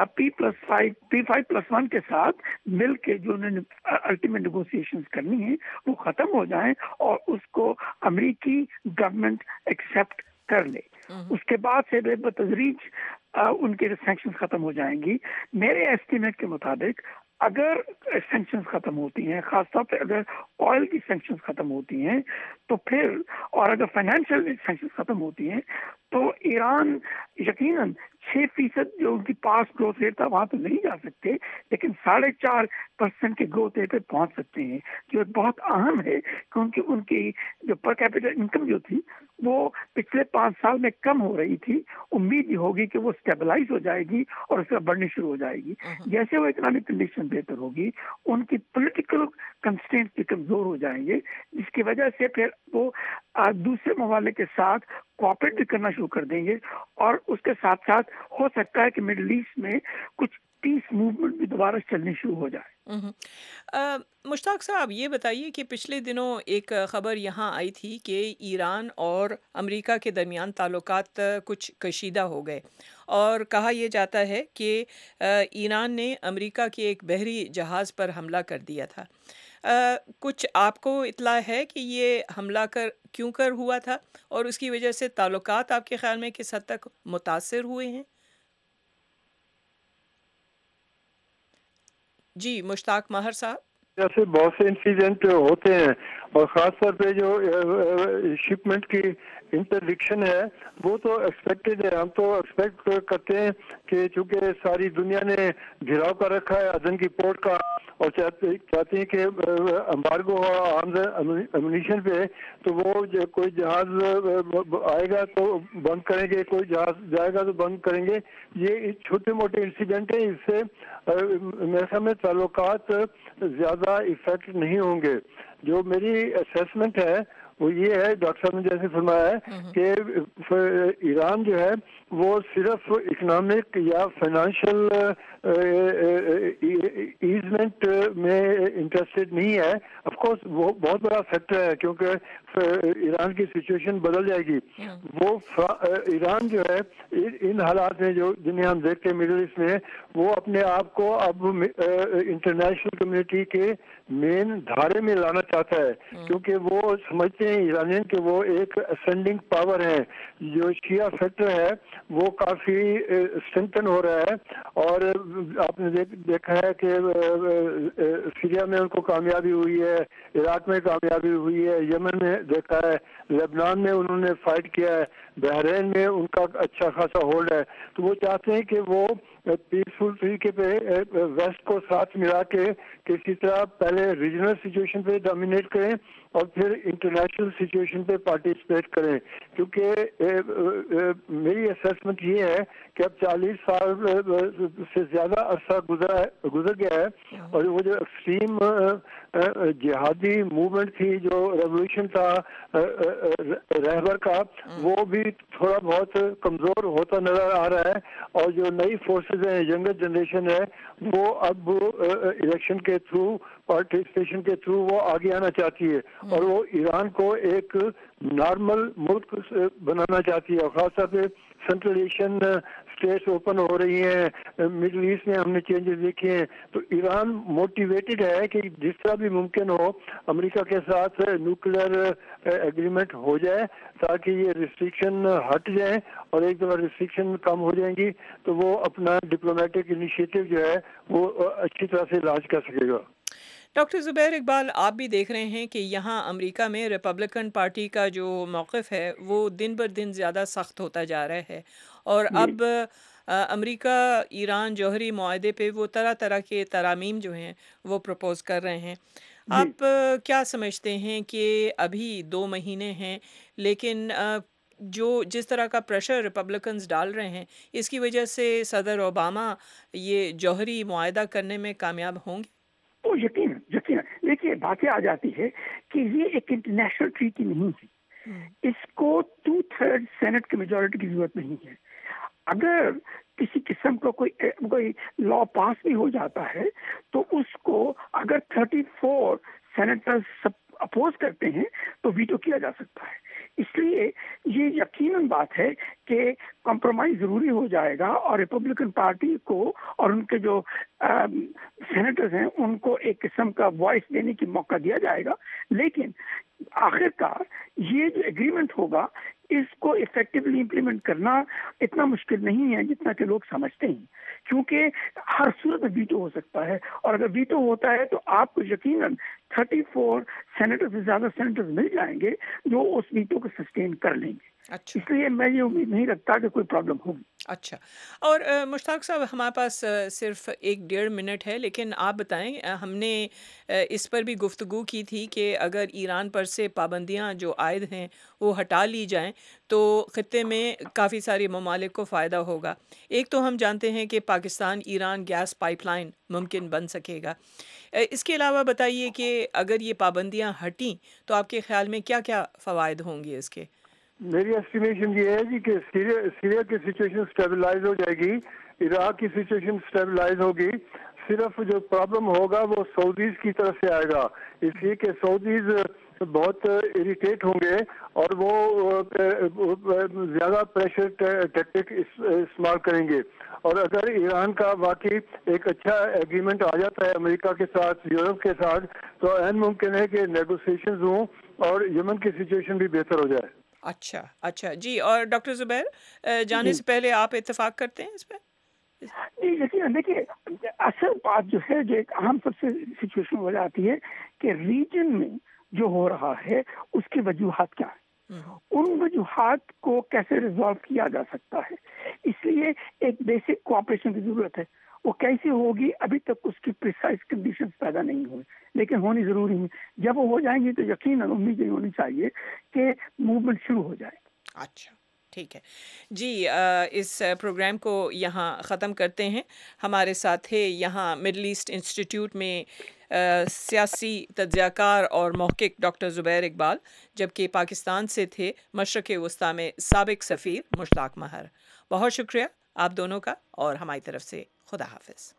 P5+1 کے ساتھ مل کے جو انہوں نے الٹیمیٹ نیگوسیشنز کرنی ہیں وہ ختم ہو جائیں اور اس کو امریکی گورنمنٹ ایکسیپٹ کر لے. اس کے بعد سے بتدریج ان کے سینکشن ختم ہو جائیں گی. میرے ایسٹیمیٹ کے مطابق اگر سینکشنز ختم ہوتی ہیں, خاص طور پہ اگر آئل کی سینکشنز ختم ہوتی ہیں تو پھر, اور اگر فائنینشیل سینکشنز ختم ہوتی ہیں تو ایران یقیناً 6% جو ان کی پاسٹ گروتھ ریٹ تھا وہاں تو نہیں جا سکتے, لیکن 4.5% کے گروتھ ریٹ پہ پہنچ سکتے ہیں, جو بہت اہم ہے کیونکہ ان کی جو پر کیپٹل انکم جو تھی وہ پچھلے 5 سال میں کم ہو رہی تھی. امید یہ ہوگی کہ وہ اسٹیبلائز ہو جائے گی اور اس کا بڑھنی شروع ہو جائے گی. جیسے وہ اکنامک کنڈیشن بہتر ہوگی ان کی پولیٹیکل کنسٹرینٹ بھی کمزور ہو جائیں گے, جس کی وجہ سے پھر وہ دوسرے ممالک کے ساتھ کوآپریٹ بھی کرنا شروع کر دیں گے, اور اس کے ساتھ ساتھ ہو سکتا ہے کہ مڈل ایسٹ میں کچھ پیس موومنٹ بھی دوبارہ چلنی شروع ہو جائے. مشتاق صاحب یہ بتائیے کہ پچھلے دنوں ایک خبر یہاں آئی تھی کہ ایران اور امریکہ کے درمیان تعلقات کچھ کشیدہ ہو گئے, اور کہا یہ جاتا ہے کہ ایران نے امریکہ کے ایک بحری جہاز پر حملہ کر دیا تھا. کچھ آپ کو اطلاع ہے کہ یہ حملہ کیوں کر ہوا تھا, اور اس کی وجہ سے تعلقات آپ کے خیال میں کس حد تک متاثر ہوئے ہیں؟ جی مشتاق ماہر صاحب. جیسے بہت سے انسیڈنٹ ہوتے ہیں, اور خاص طور پہ جو شپمنٹ کی انٹرڈکشن ہے وہ تو ایکسپیکٹڈ ہے. ہم تو ایکسپیکٹ کرتے ہیں کہ چونکہ ساری دنیا نے گھراؤ کر رکھا ہے عدن کی پورٹ کا, اور چاہتے ہیں کہ امبارگو امونیشن پہ, تو وہ کوئی جہاز آئے گا تو بند کریں گے, کوئی جہاز جائے گا تو بند کریں گے. یہ چھوٹے موٹے انسیڈنٹ ہیں, اس سے میرے خیال میں تعلقات زیادہ افیکٹ نہیں ہوں گے. جو میری اسیسمنٹ ہے وہ یہ ہے, ڈاکٹر صاحب نے جیسے فرمایا ہے کہ ایران جو ہے وہ صرف اکنامک یا فائنینشیل ایزمنٹ میں انٹرسٹڈ نہیں ہے. آف کورس وہ بہت بڑا فیکٹر ہے کیونکہ ایران کی سچویشن بدل جائے گی. وہ ایران جو ہے ان حالات میں جو جنہیں ہم دیکھتے ہیں مڈل ایسٹ میں, وہ اپنے آپ کو اب انٹرنیشنل کمیونٹی کے مین دھارے میں لانا چاہتا ہے, کیونکہ وہ سمجھتے ہیں ایرانین کہ وہ ایک اسینڈنگ پاور ہے. جو شیعہ فیکٹر ہے وہ کافی اسٹرینتھن ہو رہا ہے, اور آپ نے دیکھا ہے کہ سیریا میں ان کو کامیابی ہوئی ہے, عراق میں کامیابی ہوئی ہے, یمن میں دیکھا ہے, لبنان میں انہوں نے فائٹ کیا ہے, بحرین میں ان کا اچھا خاصا ہولڈ ہے. تو وہ چاہتے ہیں کہ وہ پیسفل طریقے پہ ویسٹ کو ساتھ ملا کے کسی طرح پہلے ریجنل سچویشن پہ ڈومینیٹ کریں اور پھر انٹرنیشنل سچویشن پہ پارٹیسپیٹ کریں. کیونکہ میری اسیسمنٹ یہ ہے کہ اب 40 سال سے زیادہ عرصہ گزر گیا ہے, اور وہ جو ایکسٹریم جہادی موومنٹ تھی, جو ریولوشن تھا رہبر کا, وہ بھی تھوڑا بہت کمزور ہوتا نظر آ رہا ہے. اور جو نئی فورسز ہیں, ینگر جنریشن ہے, وہ اب الیکشن کے تھرو, پارٹیسپیشن کے تھرو وہ آگے آنا چاہتی ہے, اور وہ ایران کو ایک نارمل ملک بنانا چاہتی ہے. اور خاص طور پہ سینٹرل ایشین اسٹیٹس اوپن ہو رہی ہیں, مڈل ایسٹ میں ہم نے چینجز دیکھے ہیں. تو ایران موٹیویٹڈ ہے کہ جس طرح بھی ممکن ہو امریکہ کے ساتھ نیوکلیئر ایگریمنٹ ہو جائے, تاکہ یہ ریسٹرکشن ہٹ جائیں, اور ایک دفعہ ریسٹرکشن کم ہو جائیں گی تو وہ اپنا ڈپلومیٹک انیشیٹو جو ہے وہ اچھی طرح سے لانچ کر سکے گا. ڈاکٹر زبیر اقبال, آپ بھی دیکھ رہے ہیں کہ یہاں امریکہ میں ریپبلکن پارٹی کا جو موقف ہے وہ دن بر دن زیادہ سخت ہوتا جا رہا ہے, اور اب امریکہ ایران جوہری معاہدے پہ وہ طرح طرح کے ترامیم جو ہیں وہ پروپوز کر رہے ہیں. آپ کیا سمجھتے ہیں کہ ابھی 2 مہینے ہیں, لیکن جس طرح کا پریشر ریپبلکنز ڈال رہے ہیں, اس کی وجہ سے صدر اوباما یہ جوہری معاہدہ کرنے میں کامیاب ہوں گے؟ یقین دیکھیے, باتیں آ جاتی ہے کہ یہ ایک انٹرنیشنل ٹریٹی نہیں ہے, اس کو 2/3 سینٹ کی میجورٹی کی ضرورت نہیں ہے. اگر کسی قسم کا کوئی لا پاس بھی ہو جاتا ہے تو اس کو اگر 34 سینیٹرز اپوز کرتے ہیں تو ویٹو کیا جا سکتا ہے. اس لیے یہ یقیناً بات ہے کہ کمپرومائز ضروری ہو جائے گا اور ریپبلکن پارٹی کو اور ان کے جو سینیٹرز ہیں ان کو ایک قسم کا وائس دینے کی موقع دیا جائے گا. لیکن آخر کار یہ جو ایگریمنٹ ہوگا اس کو افیکٹولی امپلیمنٹ کرنا اتنا مشکل نہیں ہے جتنا کہ لوگ سمجھتے ہیں, کیونکہ ہر صورت میں ویٹو ہو سکتا ہے, اور اگر ویٹو ہوتا ہے تو آپ کو یقیناً 34 سینیٹر سے زیادہ سینیٹرز مل جائیں گے جو اس ویٹو کو سسٹین کر لیں گے. اچھا, اس لیے میں یہ امید نہیں رکھتا کہ کوئی پرابلم ہوگی. اچھا, اور مشتاق صاحب ہمارے پاس صرف 1.5 منٹ ہے, لیکن آپ بتائیں, ہم نے اس پر بھی گفتگو کی تھی کہ اگر ایران پر سے پابندیاں جو عائد ہیں وہ ہٹا لی جائیں تو خطے میں کافی سارے ممالک کو فائدہ ہوگا. ایک تو ہم جانتے ہیں کہ Pakistan Iran gas pipeline ممکن بن سکے گا. اس کے علاوہ بتائیے کہ اگر یہ پابندیاں ہٹیں تو آپ کے خیال میں کیا کیا فوائد ہوں گے اس کے؟ میری ایسٹیمیشن یہ ہے جی کہ سیریا کی سچویشن سٹیبلائز ہو جائے گی, عراق کی سچویشن سٹیبلائز ہوگی. صرف جو پرابلم ہوگا وہ سعودیز کی طرف سے آئے گا, اس لیے کہ سعودیز بہت اریٹیٹ ہوں گے اور وہ زیادہ پریشر ٹیکٹک استعمال کریں گے. اور اگر ایران کا واقعی ایک اچھا ایگریمنٹ آ جاتا ہے امریکہ کے ساتھ, یورپ کے ساتھ, تو عین ممکن ہے کہ نیگوسیشنز ہوں اور یمن کی سچویشن بھی بہتر ہو جائے. اچھا جی. اور ڈاکٹر زبیر جانے سے پہلے آپ اتفاق کرتے ہیں اس پہ؟ جی یقیناً, دیکھیے اصل بات جو ہے جو ایک اہم سب سے سچویشن ہو جاتی ہے کہ ریجن میں جو ہو رہا ہے اس کی وجوہات کیا ہیں, ان وجوہات کو کیسے ریزالو کیا جا سکتا ہے. اس لیے ایک بیسک کوآپریشن کی ضرورت ہے. وہ کیسے ہوگی ابھی تک اس کی پریسائز کنڈیشنز پیدا نہیں ہوئی, لیکن ہونی ضروری ہے. جب وہ ہو جائیں گی تو یقیناً امید یہ ہونی چاہیے کہ موومنٹ شروع ہو جائے. اچھا ٹھیک ہے جی. اس پروگرام کو یہاں ختم کرتے ہیں. ہمارے ساتھ تھے یہاں مڈل ایسٹ انسٹیٹیوٹ میں سیاسی تجزیہ کار اور محقق ڈاکٹر زبیر اقبال, جبکہ پاکستان سے تھے مشرق وسطیٰ میں سابق سفیر مشتاق مہر. بہت شکریہ آپ دونوں کا, اور ہماری طرف سے خدا حافظ.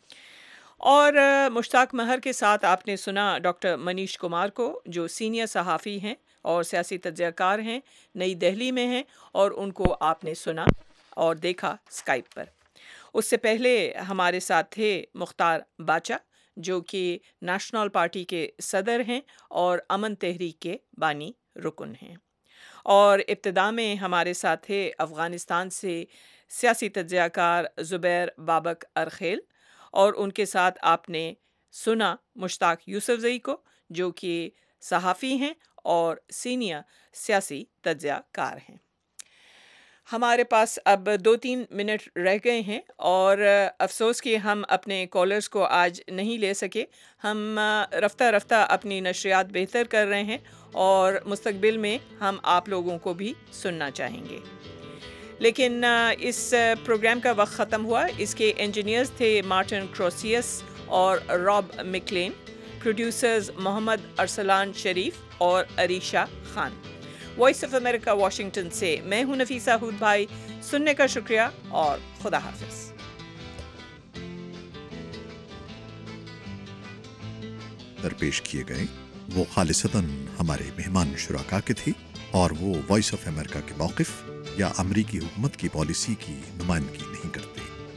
اور مشتاق مہر کے ساتھ آپ نے سنا ڈاکٹر منیش کمار کو, جو سینئر صحافی ہیں اور سیاسی تجزیہ کار ہیں, نئی دہلی میں ہیں, اور ان کو آپ نے سنا اور دیکھا اسکائپ پر. اس سے پہلے ہمارے ساتھ تھے مختار باچا, جو کہ نیشنل پارٹی کے صدر ہیں اور امن تحریک کے بانی رکن ہیں. اور ابتدا میں ہمارے ساتھ تھے افغانستان سے سیاسی تجزیہ کار زبیر بابک ارخیل, اور ان کے ساتھ آپ نے سنا مشتاق یوسفزئی کو, جو کہ صحافی ہیں اور سینئر سیاسی تجزیہ کار ہیں. ہمارے پاس اب 2-3 منٹ رہ گئے ہیں, اور افسوس کہ ہم اپنے کالرز کو آج نہیں لے سکے. ہم رفتہ رفتہ اپنی نشریات بہتر کر رہے ہیں, اور مستقبل میں ہم آپ لوگوں کو بھی سننا چاہیں گے. لیکن اس پروگرام کا وقت ختم ہوا. اس کے انجینئرز تھے مارٹن کروسیس اور راب مکلین, پروڈیوسرز محمد ارسلان شریف اور Areesha Khan. Voice of America Washington سے میں ہوں نفیسہ ہود بھائی. سننے کا شکریہ اور خدا حافظ. درپیش کیے گئے وہ خالصتاً ہمارے مہمان شرکا کے تھے, اور وہ وائس آف امریکہ کے موقف یا امریکی حکومت کی پالیسی کی نمائندگی نہیں کرتے.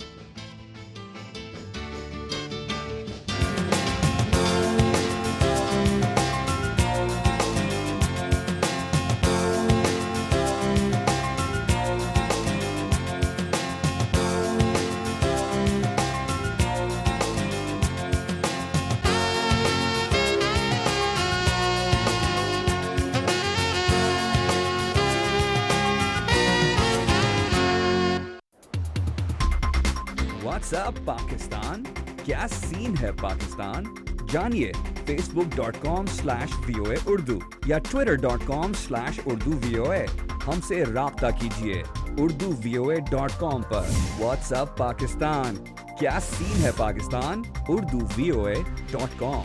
واٹس اپ پاکستان, کیا سین ہے پاکستان؟ جانیے facebook.com/VOA اردو یا twitter.com/Urdu VOA. ہم سے رابطہ کیجیے urduvoa.com پر. واٹس اپ پاکستان, کیا سین ہے پاکستان؟ urduvoa.com.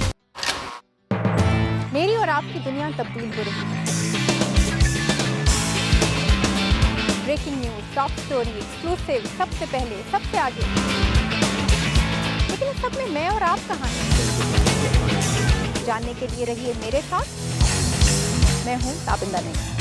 میری اور آپ کی دنیا تبدیل ہو رہی ہے. Breaking news, top story, exclusive, سب سے پہلے, سب سے آگے. لیکن اس سب میں اور آپ کہاں ہیں؟ जानने के लिए रहिए मेरे साथ। मैं हूं ताबिंदा नहीं।